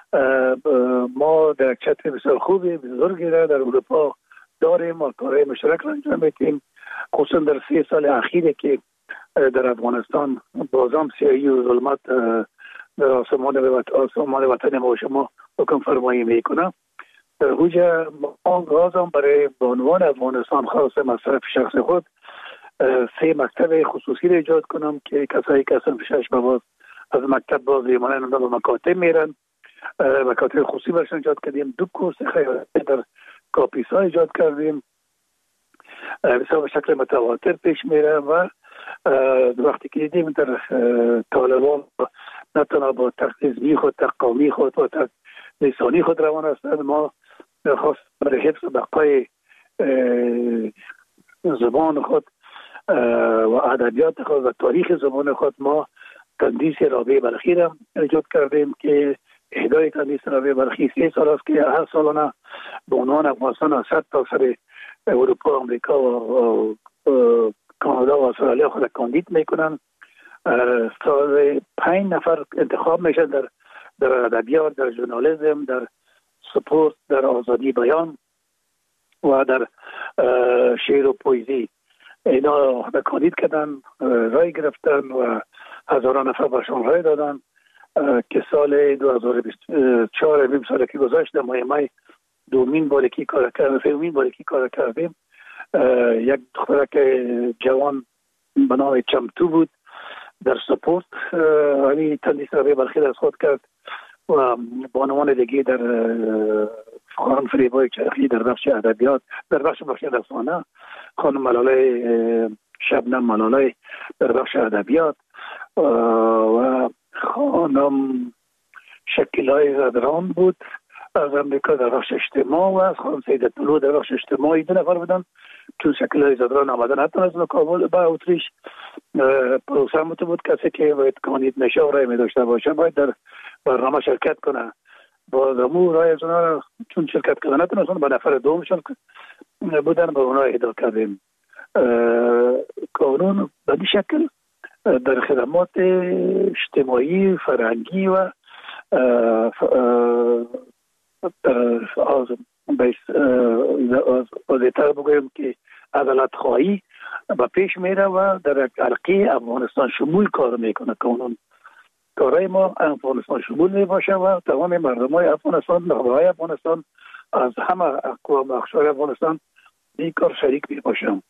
ما در چتر بسیار خوبی بزرگی را در اروپا داریم و کارهای مشترک را انجام میدیم، خصوصا در 3 سال اخیره که در افغانستان بازم سیاهی و ظلمت در آسمان وطن ما و شما حکم فرمایی میکنه. در اوجه ما گازم برای بانوان افغانستان خاص مصرف شخص خود 3 مکتب خصوصی را ایجاد کنم که کسایی که اصلا 6 باز از مکتب باز میمانند به مکاتب میرن. مکاتب خصوصی برشان ایجاد کردیم. 2 کورس خیاطی در کاپیسا ایجاد کردیم. بسیار به شکل متواتر پیش میره و وقتی که دیدیم در طالبان نه تنها با تخصیصی خود، تقامی خود و لسانی خود روان هستند، ما خاص برای حفظ بقای زبان خود و ادبیات خود و تاریخ زبان خود ما تندیس رابعه بلخی را ایجاد کردیم که اهدای تندیس رابعه بلخی 3 سال است که هر سالانه به عنوان افغانستان از 100 تا سر اروپا، امریکا و کانادا و استرالیا خود کاندید میکنن. سال 5 نفر انتخاب میشن در ادبیات، در ژورنالیسم، در سپورت، در آزادی بیان و در شعر و پویزی. اینا کاندید کردن، رای گرفتن و هزاران نفر برشان رای دادن که سال 2024 بیم سال که گذشت در ماه می دومین بارکی کار کردیم. یک دخترک جوان به نام چمتو بود در سپورت همین تندیس رابی بلخی از خود کرد و بانوان دیگه در خانم فریبای چرخی در بخش ادبیات، در بخش رسانه خانم ملاله شبنم ملاله در بخش ادبیات و خانم شکیلای زدران بود از امریکا در بخش اجتماع و از خانم سیدت طلو در بخش اجتماعی. 2 نفر بودن. چون شکیلای زدران آمدن نتونستن کابل با اتریش پروسه بود کسی که باید کاندید نشه و رای می داشته باشه باید در برنامه شرکت کنه. با دمو رای از اونا چون شرکت کردن نتونستن به نفر دومشون بودن به اونا اهدا کردیم. قانون به این شکل در خدمات اجتماعی فرهنگی و واضح‌تر بگویم که عدالت خواهی به پیش میره و در حلقه افغانستان شمول کار میکنه. قانون کارهای ما افغانستان شمول میباشه و تمام مردم های افغانستان، نخبه های افغانستان از همه اقوام اقشار افغانستان این کار شریک میباشم.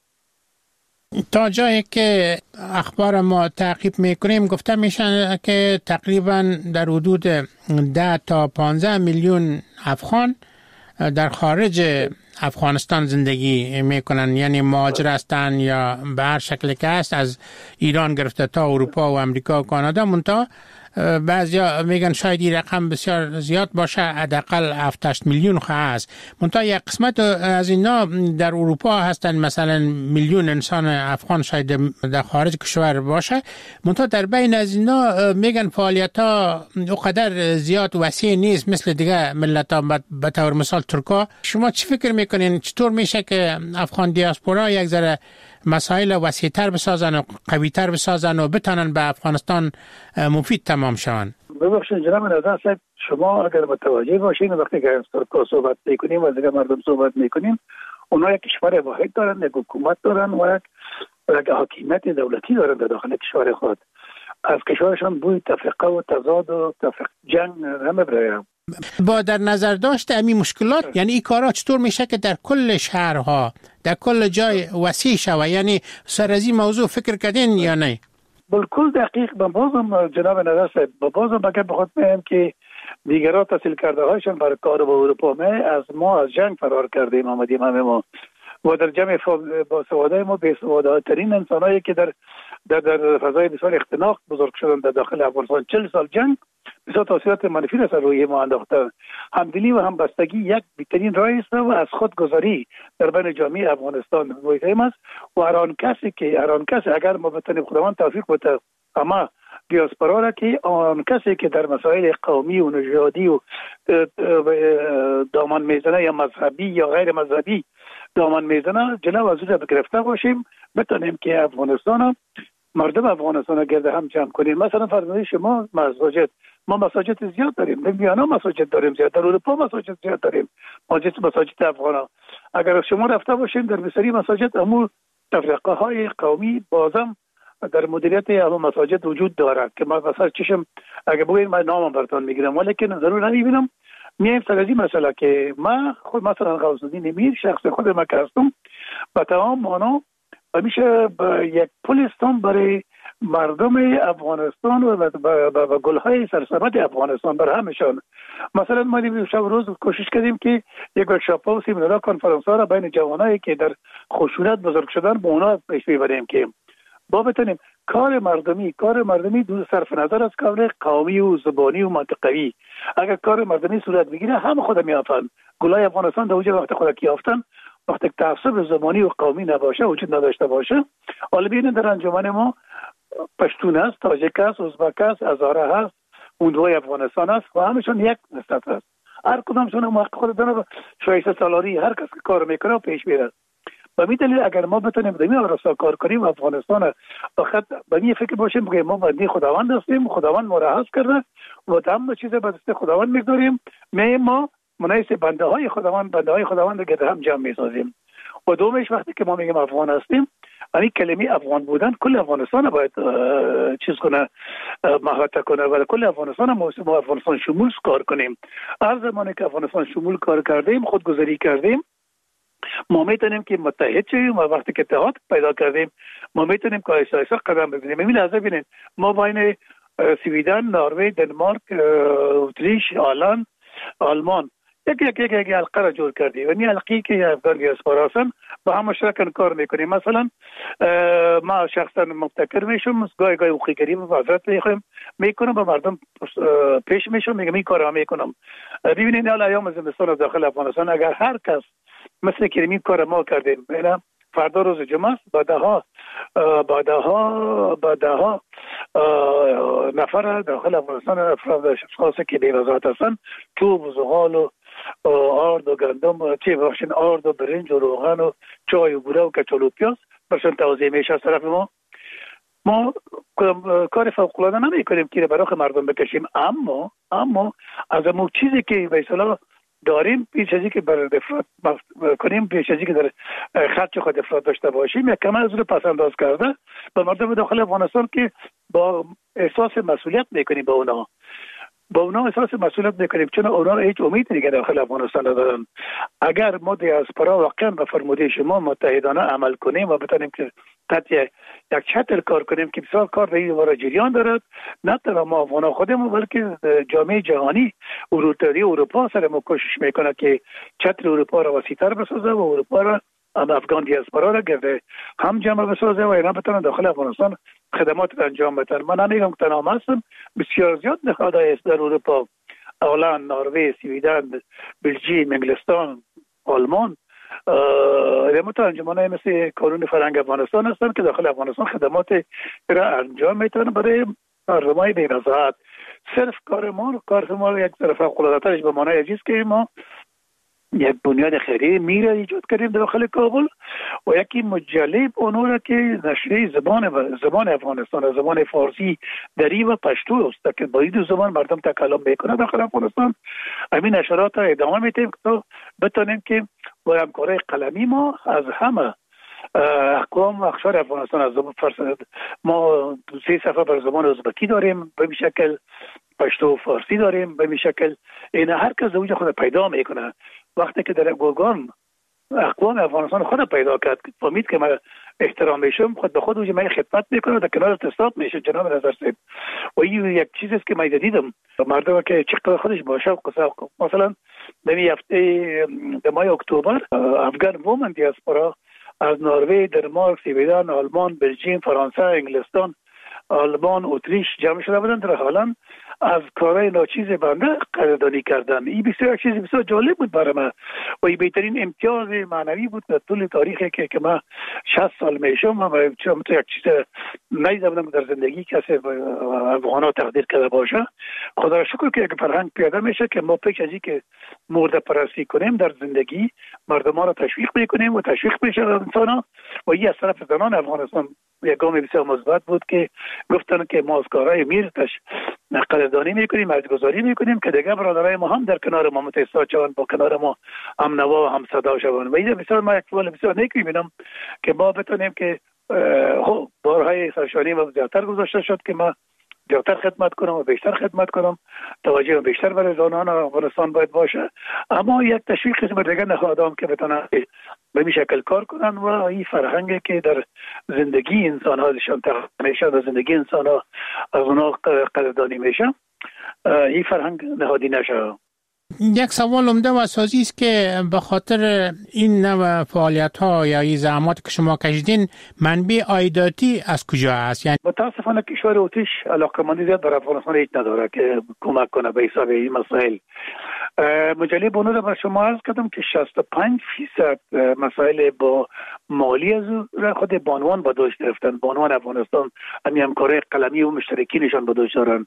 تا جایی که اخبار ما تعقیب میکنیم گفته میشن که تقریبا در حدود 10 تا 15 میلیون افغان در خارج افغانستان زندگی میکنن، یعنی مهاجر هستن یا به هر شکل که هست از ایران گرفته تا اروپا و امریکا و کانادا. منتها بعضیا میگن شاید این رقم بسیار زیاد باشه، حداقل 7-8 میلیون هست. منتها یک قسمت از اینا در اروپا هستن، مثلا میلیون انسان افغان شاید در خارج کشور باشه. منتها در بین از اینا میگن فعالیت ها اونقدر زیاد وسیع نیست مثل دیگه ملت ها، به طور مثال ترکا. شما چی فکر میکنین چطور میشه که افغان دیاسپورا یک ذره مسائل وسیع‌تر بسازن و قوی‌تر بسازن و بتونن به افغانستان مفید تمام شون؟ ببخشید جناب نظر صاحب، شما اگر متوجه باشین وقتی که از ترکا صحبت میکنیم و از مردم صحبت میکنیم، اونا یک کشور واحد دارن، یک حکومت دارن و یک حاکمیت دولتی دارن در داخل کشور خود. از کشورشان بوی تفرقه و تضاد و جنگ نمیبره. با در نظر داشت امی مشکلات، یعنی این کارا چطور میشه که در کل شهرها در کل جای وسیع شوه؟ یعنی سر از این موضوع فکر کردین یا نه؟ بالکل دقیق. با بازم جناب نظر صاحب، با بازم بگه بخواد میگم که دیگران تحصیل کرده هایشان برای کار با اروپا از ما از جنگ فرار کردیم آمدیم همه ما و در جمع با سواده ما به سواده ترین انسانایی که در فضای بسیار اختناق بزرگ شدن در داخل افغانستان. 40 سال جنگ بسیار تاثیرات منفی را سر روی ما انداخته. همدلی و همبستگی یک بهترین راه است و از خودگذاری در بین جامعه افغانستان مهم است و هر آن کسی اگر ما بتونیم خداوند توفیق بده اما دیاسپورا را که آن کسی که در مسائل قومی و نژادی و دامن میزنه یا مذهبی یا غیر مذهبی دامن میزنه جلو از او گرفته باشیم، بتونیم که افغانستان مردم افغانستان گرد هم جمع کنیم. مثلا فرض شما ما مساجد زیاد داریم، در میانه مساجد داریم زیاد، در اروپا مساجد زیاد داریم، مساجد افغانا. اگر شما رفته باشین در بسیاری مساجد امور تفرقه های قومی بازم در مدیریت اهل مساجد وجود دارد که ما مثلا چشم اگر بگویم من نامم براتون میگیرم، ولی که ضرور نمیبینم. میایم سر از این مسئله که ما خود مثلا غوث الدین امیر شخص خود ما که هستم با تمام مانا میشه یک پل هستم برای مردم افغانستان و گلهای سرسبد افغانستان برای همشان. مثلا ما شب روز کوشش کردیم که یک ورکشاپ ها و سیمینارها کنفرانس ها را بین جوانایی که در خشونت بزرگ شدن به اونا پیش ببریم که با بتونیم کار مردمی دو صرف نظر از کار قومی و زبانی و منطقوی. اگر کار مردمی صورت بگیره هم خود میافن. گلای افغانستان در وجه وقت خود کیافتن وقتی تعصب زبانی و قومی نباشه وجود نداشته باشه. حالا ببینید در انجمن ما پشتون است، تاجیک است، ازبک است، هزاره هست، اوندوی افغانستان است و همشون یک نسبت است. هر کدامشون موقع خود داره شایسته سالاری هر کس که کار میکنه و پیش میره. و می دلیل اگر ما بتونیم در این راستا کار کنیم افغانستان فقط به این فکر باشیم بگیم ما بنده خداوند هستیم، خداوند ما را حفظ کرده و تمام چیز به دست خداوند میگذاریم، ما مناسب بنده های خداوند گرد هم جمع میسازیم. و دومش وقتی که ما میگیم افغان هستیم، یعنی کلمه افغان بودن کل افغانستان باید چیز کنه، محاطه کنه و کل افغانستان ما افغانستان شمول کار کنیم. هر زمانی که افغانستان شمول کار کردیم، خودگذاری کردیم، ما میتونیم که متحد شویم و وقتی که اتحاد پیدا کردیم ما میتونیم که ایسا قدم بزنیم. این لحظه ببینید ما بین سویدن، نروژ، دنمارک، اتریش، هلند، آلمان یک حلقه را جور کردیم و این حلقه‌ای که افغان دیاسپورا هستن با هم مشترکاً کار میکنیم. مثلا ما شخصا مبتکر میشم، گاهی اوقیگری و وزارت میکنم با مردم پیش میشم میگم این کارا میکنم. ببینید حالا ایام زمستان داخل افغانستان اگر هر کس مثل که این کار ما کردیم، اینا فردا روز جمعه است، با ده نفر داخل افغانستان افراد اشخاصی که بی وزارت هستن چوب و زغال و آرد و گندم آرد و برنج و روغن و چای و بوره و کچالو و پیاز برشان توزیع میشه از طرف ما کار فوق العاده نمی کنیم که برای مردم بکشیم، اما از اون چیزی که به اصطلاح داریم پیش ازی که بر افراد کنیم، پیش ازی که در خرج خود افراد داشته باشیم، یک کمر از رو پس انداز کرده به مردم داخل افغانستان که با احساس مسئولیت میکنیم با اونا احساس مسئولیت میکنیم، چون اونا هیچ امید دیگه داخل افغانستان ندارن. اگر ما دیاسپورا واقعا به فرموده شما متحدانه عمل کنیم و بتونیم که تحت یک چتر کار کنیم که بسیار کار به این جریان دارد، نه تنها ما افغان خودمون بلکه جامعه جهانی اروپا سر ما کوشش میکنه که چتر اروپا را وسیع‌تر بسازه و اروپا را افغان دیاسپورا را گرده هم جمع بسازه و اینا بتونن داخل افغانستان خدمات انجام بدن. من نمیگم که تنها هستم، بسیار زیاد نهادهای است در اروپا، هلند، نروژ، سویدن، بلژیک، انگلستان، آلمان، خدمات انجمنهای مثل کانون فرهنگ افغانستان هستن که داخل افغانستان خدمات را انجام میتونن برای مردمای بی وزارت. صرف کار ما یک طرف فوق‌العاده‌ترش به معنای چیز که ما یک بنیاد خیریه میره ایجاد کردیم داخل کابل و یکی مجله اونورا که نشریه زبان افغانستان، زبان فارسی، دری و پشتو است که با این دو زبان مردم تکلم میکنه داخل افغانستان. همین نشرات را ادامه میدیم که بتونیم که با همکاری قلمی ما از همه اقوام و اقشار افغانستان از ما 3 صفحه بر زبان ازبکی داریم، به این شکل پشتو و فارسی داریم، به این شکل این هر کس زوج خود پیدا میکنه. وقتی که در گوگان اقوام افغانستان خود پیدا کرد فهمید که من احترام میشم، خود به خود من خدمت میکنه، در کنار اتصاب میشه. جناب نظر صاحب و این یک چیزی است که من دیدم مردم که چقدر خودش با شوق و ذوق، مثلا در هفته ماه اکتبر افغان وومن دیاسپورا از نروژ، دنمارک، سویدن، آلمان، بلژیک، فرانسه، انگلستان، آلمان، اتریش جمع شده بودند در هلند از کارهای ناچیز بنده قدردانی کردن. این بسیار چیز بسیار جالب بود برای من و این بهترین امتیاز معنوی بود در طول تاریخی که من 60 سال میشم و چون یک چیز ندیده بودم در زندگی کسی افغانا تقدیر کرده باشه. خدا را شکر که یک فرهنگ پیاده میشه که ما پیش از اینکه مرده پرستی کنیم در زندگی مردم را تشویق میکنیم و تشویق میشه انسان و این از طرف زنان افغانستان یک گام بسیار مثبت بود که گفتن که ما از کارهای میرتش قدردانی میکنیم، ارزگذاری میکنیم که دیگه برادرای ما هم در کنار ما متحد شوند، با کنار ما هم نوا و هم صدا شوند. و این بسیار ما یک سوال بسیار نیک میبینم که ما بتونیم که بارهای سرشانی و زیادتر گذاشته شد که ما زیادتر خدمت کنم و بیشتر خدمت کنم، توجه بیشتر برای زنان افغانستان باید باشه، اما یک تشویق قسم دیگه نخواهدم که بتونن به این شکل کار کنن و این فرهنگی که در زندگی انسان هاشون تقدیم میشه و زندگی انسان ها از اونا قدردانی میشه، این فرهنگ نهادی نشه. یک سوال عمده و اساسی است که به خاطر این نوع فعالیت‌ها یا این زحمات که شما کشیدین منبع عایداتی از کجا است؟ یعنی متاسفانه کشور اتریش علاقه‌مندی زیاد برای افغانستان هیچ نداره که کمک کنه به حساب این مسائل. مجله بونو را به شما عرض کردم که 65% مسائل با مالی از خود بانوان به دوش گرفتن. بانوان افغانستان همین همکاری قلمی و مشترکینشان به دوش دارن.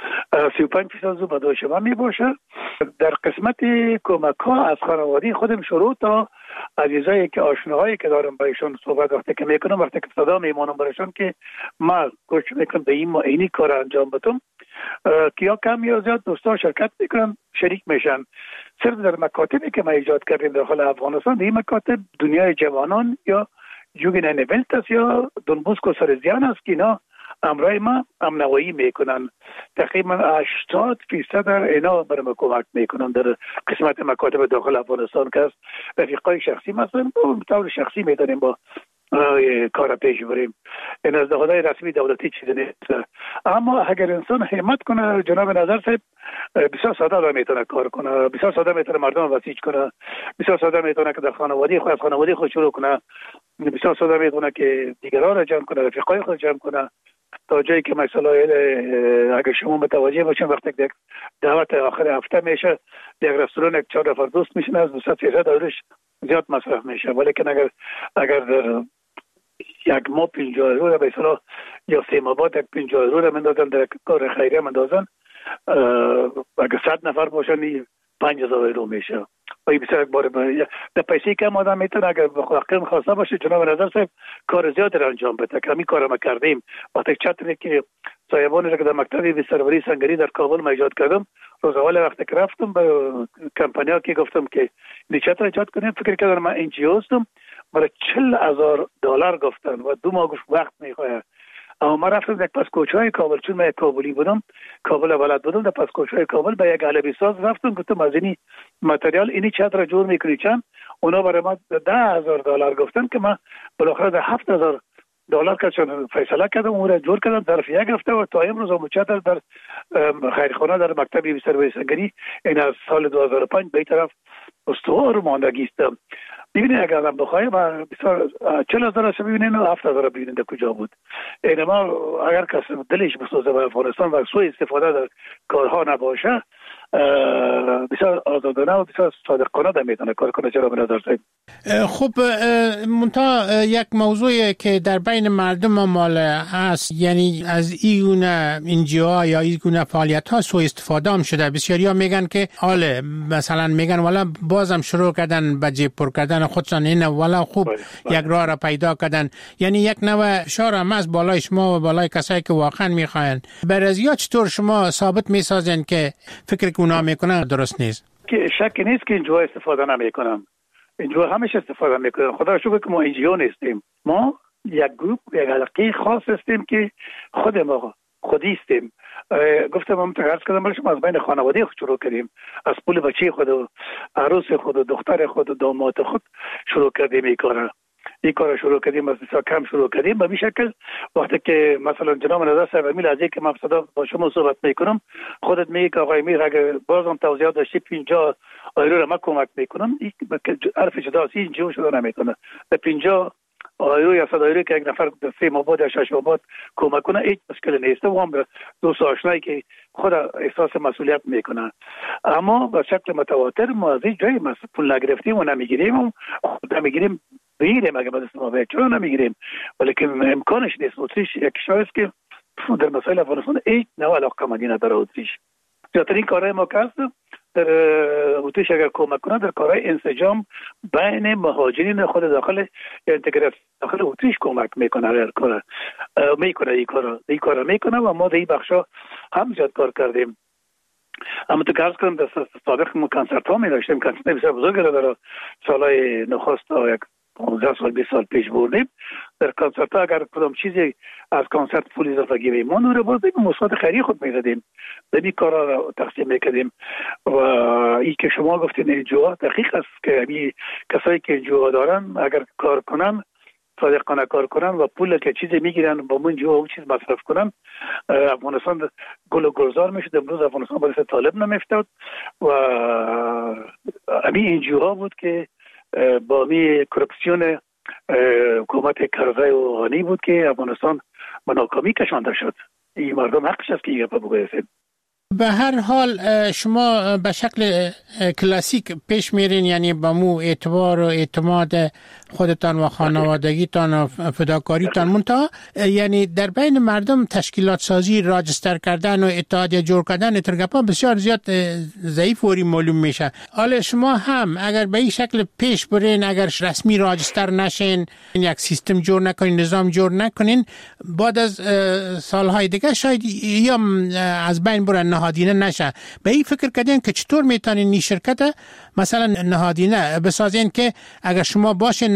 35% از به دوش ما می باشه. در قسمت کمک ها از خانواده خودم شروع تا عزیزایی که آشناهایی که دارم برایشان صحبت وقتی که میکنم، وقتی که صدا میمانم برایشان که ما کوشش میکنم به این اینی کار انجام بدم که یا کم یا زیاد دوستان شرکت میکنن، شریک میشن. صرف در مکاتبی که ما ایجاد کردیم داخل افغانستان، این مکاتب دنیای جوانان یا جوگین نویلت است یا دون بوسکو سرزیان است که اینا امرای ما امنوایی میکنن. تقریبا 80% اینا برای کمک میکنن در قسمت مکاتب داخل افغانستان که است. رفیقای شخصی مثلا به طور شخصی میتونیم با کار پیش بریم. این از دههای رسمی دولتی چیزی نیست. اما اگر انسان همت کنه، جناب نظر صاحب، بسیار ساده آدم میتونه کار کنه، بسیار ساده میتونه مردم بسیج کنه، بسیار ساده میتونه که در خانواده خود از خانواده خود شروع کنه، بسیار ساده میتونه که دیگران را جمع کنه، رفیقای خود جمع کنه، تا جایی که مثلا اگر شما متوجه باشین وقتی که دعوت آخر هفته میشه یک رستوران یک 4 نفر دوست میشن از 200-300 دلارش زیاد مصرف میشه. ولی که اگر در یک ماه 50 یورو به اصطلاح یا 3 ماه بعد 50 یورو مندازن در کار خیریه مندازن، اگر 100 نفر باشن 5000 یورو میشه. و این بسیار یک بار در پیسی کم آدم میتونه اگر بخواهد خواسته باشه جناب نظر صاحب کار زیاد را انجام بده. که همین کار ما کردیم. وقتی چتری که صاحبانی را که در مکتب سروری سنگری در کابل ما ایجاد کردم، روز اول وقتی که رفتم به کمپانیا که گفتم که این چتر ایجاد کنیم، فکر کردم من این جی هستم، برای $40,000 گفتن و 2 ماه گفت وقت میخواه. اما ما رفتم در پس کوچهای کابل، چون من کابلی بودم، کابل بلد بودم، در پس کوچهای کابل به یک علبی ساز رفتم گفتم از اینی متریال اینی چتر جور میکنی چند؟ اونا برای ما $10,000 گفتن که من بالاخره در $7,000 که فیصله کردم اون را جور کردم ظرف یک هفته و تا امروز هم چتر در خیرخانه در مکتب سروری سنگری این از سال 2005 به طرف استوار ماندگی است. ببینید اگر آدم بخواهیم بسیار 40,000 ببینید و 7,000 ببینید در کجا بود. این ما اگر کسی دلش بسوزه به افغانستان و سوء استفاده در کارها نباشه، بسیار آزادانه و بسیار صادقانه در میتونه کار کنه. جناب نظر صاحب خب منتها یک موضوعی که در بین مردم مال هست، یعنی از این انجیوها یا این گونه فعالیت ها سوء استفاده هم شده. بسیاری ها میگن که آله مثلا میگن والا بازم شروع کردن به جیب پر کردن خودشان، این والا خوب یک راه را پیدا کردن. یعنی یک نوع شار هم از بالای شما و بالای کسایی که واقعا میخواین. برازیا چطور شما ثابت میسازین که فکر که اونا میکنن درست نیست؟ که شک نیست که اینجا استفاده نمیکنن. اینجا همیشه استفاده میکنن. خدا رو شکر که ما اینجا نیستیم. ما یک گروه، یک حلقه خاص هستیم که خود ما خودی هستیم. گفتم هم عرض کردم برای شما از بین خانواده خود شروع کردیم، از پول بچه خود و عروس خود و دختر خود و داماد خود شروع کردیم این کار شروع کردیم، از بسیار کم شروع کردیم. به این شکل وقتی که مثلا جناب نظر صاحب امیل از یک من با شما صحبت میکنم، خودت میگی که آقای امیر اگر بازم توضیحات داشتی 50 یورو را من کمک میکنم، این حرف جدا است، این جو شده نمیکنه. به 50 یورو یا 100 یورو که یک نفر 3 ماه بعد یا 6 ماه بعد کمک کنه هیچ مشکل نیست. و هم دوست آشنایی که خود احساس مسئولیت میکنه. اما به شکل متواتر ما از این جایی پول نگرفتیم و نمیگیریم و خود نمیگیریم بگیریم. اگه ما دست ما باید چرا نمیگیریم؟ ولیکن امکانش نیست. اتریش یک کشور است که در مسائل افغانستان هیچ نوع علاقه‌مندی نداره. اتریش زیادترین کارهای ما که در اتریش اگر کمک کنه در کارهای انسجام بین مهاجرین خود داخل یا انتگراسیون داخل اتریش کمک میکنه. هر کار میکنه این کارا میکنه و ما در این بخشا هم زیاد کار کردیم. اما تو عرض کنم در سابق ما کنسرت ها می داشتیم، کنسرت بسیار بزرگی را در سالهای نخست تا یک 15 سال 20 سال پیش بردیم. در کنسرت ها اگر کدام چیزی از کنسرت پول اضافه گیریم ما نور باز به مثبت خیری خود می‌دادیم، در این کارا را تقسیم می‌کردیم. و این که شما گفتین انجوها دقیق است که این کسایی که انجوها دارن اگر کار کنن صادقانه کار کنن و پول که چیزی میگیرن با من جو اون چیز مصرف کنن، افغانستان گل و گلزار میشد. امروز افغانستان با دست طالب نمیفتاد و همین انجوها بود که با می کرپسیون حکومت کرزی و غنی بود که افغانستان به ناکامی کشانده شد. این مردم حقش است که این گپ بگوید. به هر حال شما به شکل کلاسیک پیش میرین، یعنی با مو اعتبار و اعتماد خودتان و خانوادگیتان و فداکاریتان. منتها یعنی در بین مردم تشکیلات سازی، راجستر کردن و اتحادیه جور کردن اترگپا بسیار زیاد ضعیف و معلوم میشه. حالا شما هم اگر به این شکل پیش برین، اگر رسمی راجستر نشین، یک سیستم جور نکنین، نظام جور نکنین، بعد از سالهای دیگه شاید یا از بین برن نهادینه نشه. به این فکر کردین که چطور میتونین این شرکت مثلا نهادینه بسازین که اگر شما باشین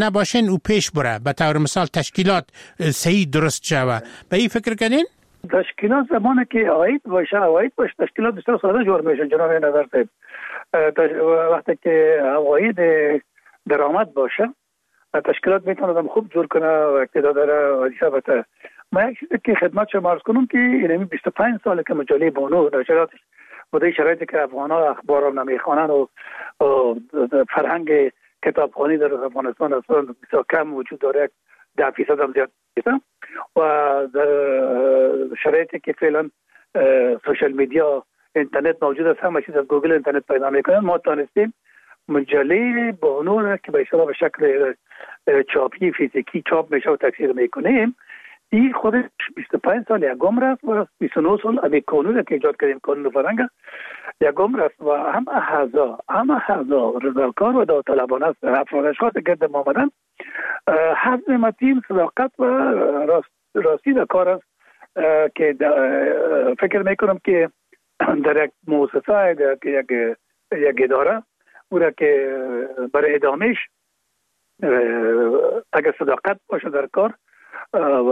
نباشین او پیش بره، به طور مثال تشکیلات صحیح درست شوه. به این فکر کردین؟ تشکیلات زمانی که عاید باشه تشکیلات بسیار ساده جور میشن جناب نظر صاحب. وقتی که عواید درآمد باشه تشکیلات میتونه خوب جور کنه و اقتدار داره و حسابته. ما یک چیزی که خدمت شما عرض کنم که اینمی 25 ساله که مجله بانو نشراتش بوده، شرایطی که افغان‌ها اخبار رو نمیخوانن و فرهنگ کتابخوانی در افغانستان اصلا بسیار کم وجود داره، 10% هم زیاد نیست و در شرایطی که فعلا سوشال میدیا اینترنت موجود است، همه چیز از گوگل اینترنت پیدا میکنن، ما تونستیم مجله بانو را که به اصطلاح به شکل چاپی فیزیکی چاپ میشه و تفسیر میکنیم، این خودش 25 سال یکم رفت و 29 سال امی قانون که ایجاد کردیم، قانون فرهنگ یکم رفت و همه اعضا رضاکار و داوطلبانه است. افرادشات گرد ما آمدن، حزم متین، صداقت و راستی در کار است که فکر میکنم که در یک مؤسسه، در یک اداره او که برای ادامهش اگر صداقت باشه در کار و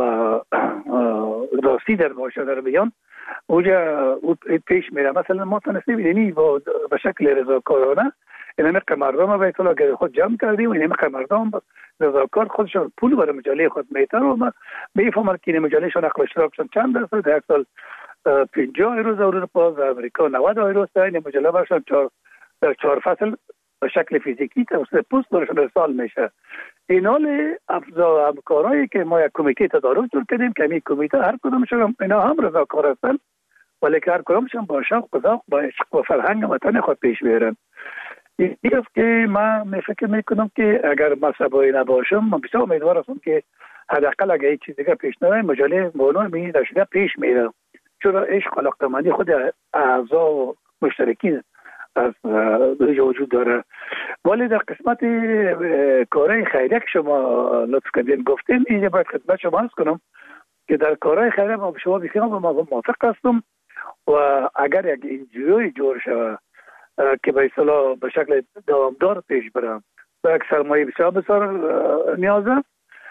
راستی در باشه در بیان اوجا پیش میره. مثلا ما تونستیم اینی به شکل رضاکارانه اینمی مردم به اطلاع خود جمع کردیم و اینمی مردم رضاکار خودشون پول برای مجله خود میتن و ما میفهمن که این مجله شون نقل اشتراکشون چند درصد، یک سال 50 یورو در اروپا و امریکا 90 یورو است. این مجله برشون 4 فصل به شکل فیزیکی توسط پست برشون ارسال میشه. این حال افزا همکارایی که ما یک کمیته تدارک جور کردیم که این کمیته هر کدومشون اینا هم رضاکار هستن ولی که هر کدومشون با شوق و ذوق با عشق و فرهنگ وطن خود پیش میرن. این است که من فکر میکنم که اگر مذهبی نباشم من بسیار امیدوار هستم که حداقل اگر هیچ چیز دیگه پیش نره مجله بانو می داشته پیش میره، چون عشق و علاقه‌مندی خود اعضا و مشترکین از وجود داره. ولی در قسمت کارهای خیریه که شما لطف کردین گفتین، اینجا باید خدمت شما عرض کنم که در کارهای خیریه ما شما بسیار موافق هستم و اگر یک انجیوی جور شود که به اصطلاح به شکل دوامدار پیش برم و یک سرمایه بسیار نیازه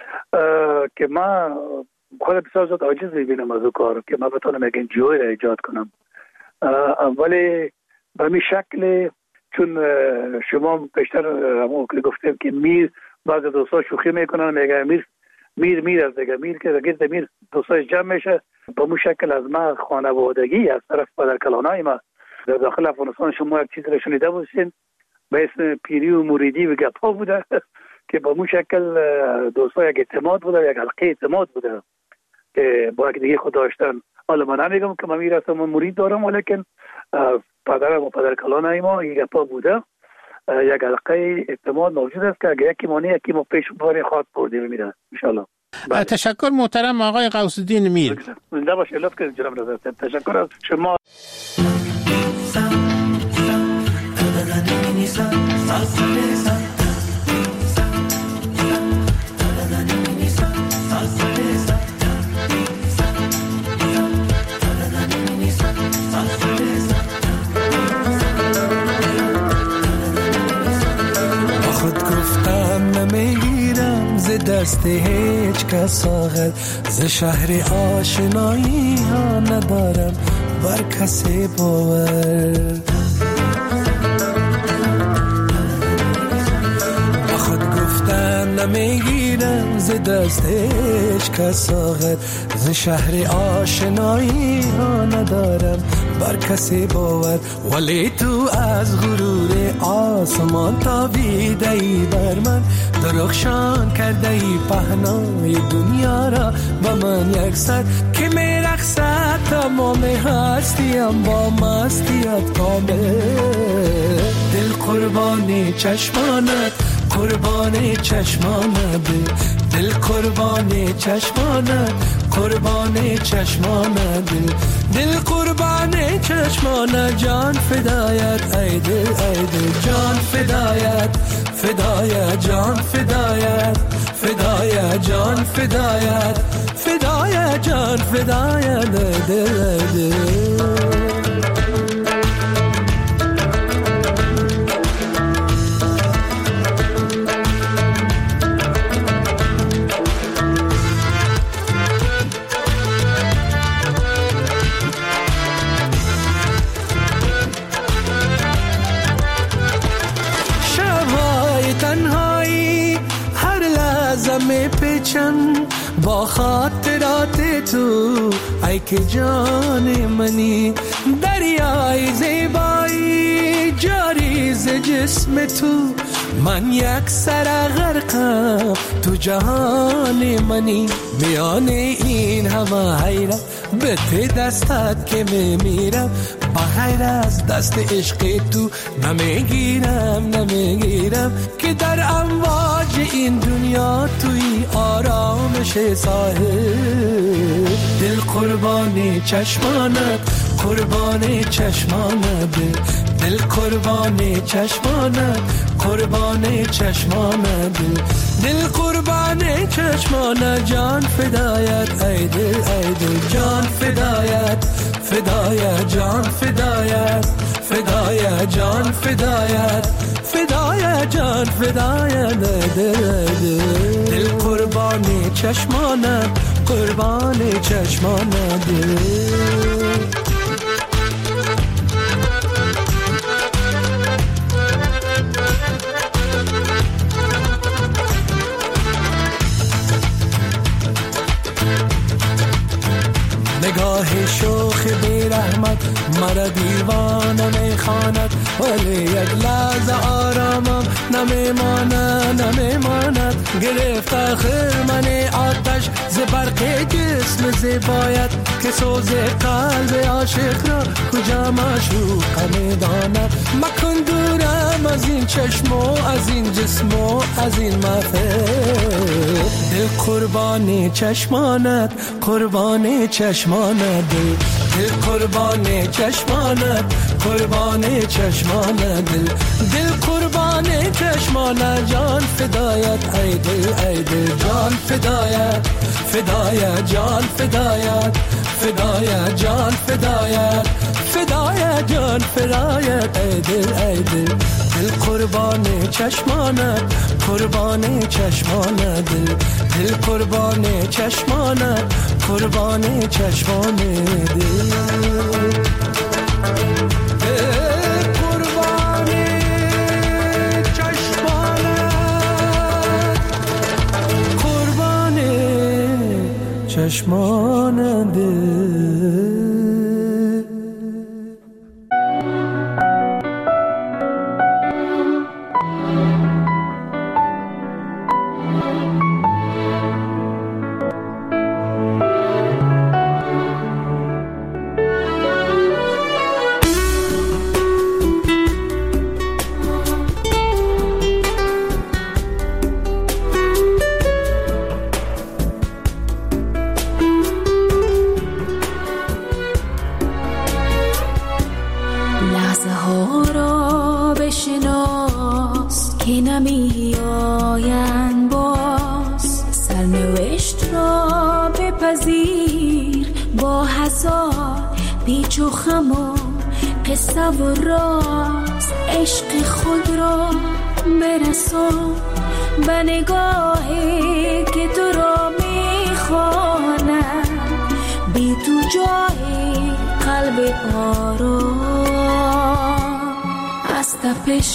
که من خود بسیار زود عاجز میبینم از او کار که من بتونم یک انجیوی را ایجاد کنم. ولی به همین شکل چون شما بیشتر همون که گفتیم که میر بعض دوستا شوخی میکنن میگه میر از دیگه میر که گرد میر دوستاش جمع میشه. به همون شکل از ما خانوادگی از طرف پدرکلانای ما در داخل افغانستان شما یک چیز را شنیده باشین به اسم پیری و موریدی و گپا بوده که به همون شکل دوستا یک اعتماد بوده، یک حلقه اعتماد بوده که با یک دیگه خود داشتن. حالا من نمیگم که من میرسم من مرید دارم ولیکن پدرم و پدرکلانای ما این گپا بوده، یک حلقه اعتماد موجود است که اگه یکی مانه یکی ما پیش باری خواهد بردیم میره انشاءالله. تشکر محترم آقای غوث الدین میر. زنده باشید. لطف کنید جناب رضا. تشکر از شما. دست هیچ کس آغل ز شهر آشنایی ها ندارم بر کسی باور. با خود گفتن نمیگیرم ز دست هیچ کس آغل ز شهر آشنایی ها ندارم بر کسی باور. ولی تو از غرور آسمان تابیده ای بر من درخشان کرده ای پهنای دنیا را با من یک سر که میرقصد تمام هستیم با مستیت کامل. دل قربانی چشمانت قربانی چشمانت دل قربانی چشمانت قربانی چشمانت دل قربانی چشمانت جان فدایت ای دل جان فدایت فدایت جان فدایت فدایت جان فدایت فدایت جان فدایت دل لحظه میپیچم با خاطرات تو، ای که جان منی دریای زیبایی جاری ز جسم تو. من یک سر غرقم تو جهان منی، میان این همه حیرت به ته دستت که میمیرم، بغیر از دست عشق تو نمیگیرم که در امواج این دنیا توی آرامش ساحل. دل قربان چشمانت، قربان چشمانت، دل قربان چشمانت، قربان چشمانت، دل قربان چشمانت، جان فدایت ای دل ای دل، جان فدایت فدایت، جان فدایت فدایت، جان فدایت فدایت، جان فدایت دل قربان چشمانت، قربان چشمانت. نگاه شوخ بی رحمت مرا دیوانه میخواند، ولی یک لحظه آرامم نمیماند. گرفت آخر من آتش ز برق جسم زیبایت، که سوز قلب عاشق را کجا معشوق میداند. مکن دورم از این چشم و از این جسم و از این محفل. دل قربان چشمانت، قربان چشمانت، دل قربان چشمانت، قربان چشمانت، دل قربان چشمانت، جان فدایت ای دل ای دل، جان فدایت فدایت، جان فدایت فدایت، جان فدایت فدایت، جان فدایت ای دل ای دل، دل قربان چشمانت، قربان چشمانت، دل قربان چشمانت، قربان چشمانت، دل قربان چشمانت، قربان چشمانت. قصه و راز عشق خود را برسان به نگاهی که تو را میخواند، بی تو جای قلب آرام از تپش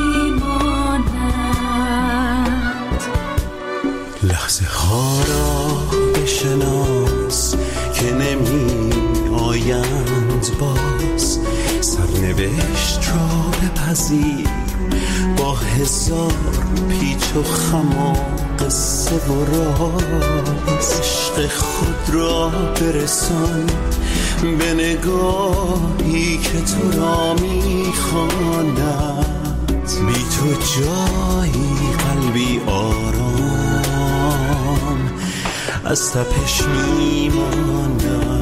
میماند. لحظه ها را بشناس که نمی آیند باز، سرنوشت را بپذیر با هزار پیچ و خم و قصه و راز. عشق خود را برسان به نگاهی که تو را میخواند، بی تو جایی قلبی آرام از تپش میماند.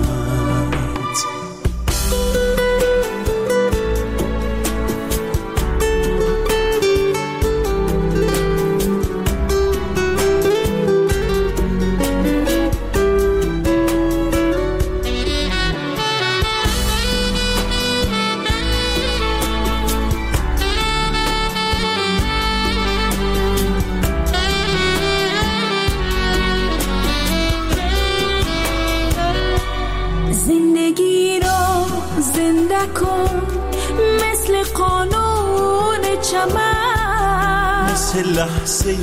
مثل قانون چمن لحظه لحظه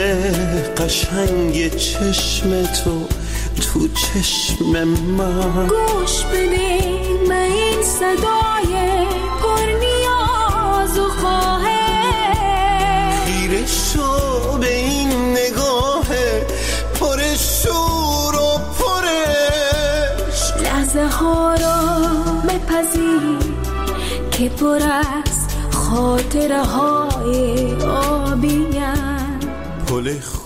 قشنگ چشم تو چشم من. گوش بده به این صدای پر نیاز و خواهش، خیره شو به این نگاه پر شور و پرش. لحظه ها را بپذیر که پر از خاطره های آبیم. پل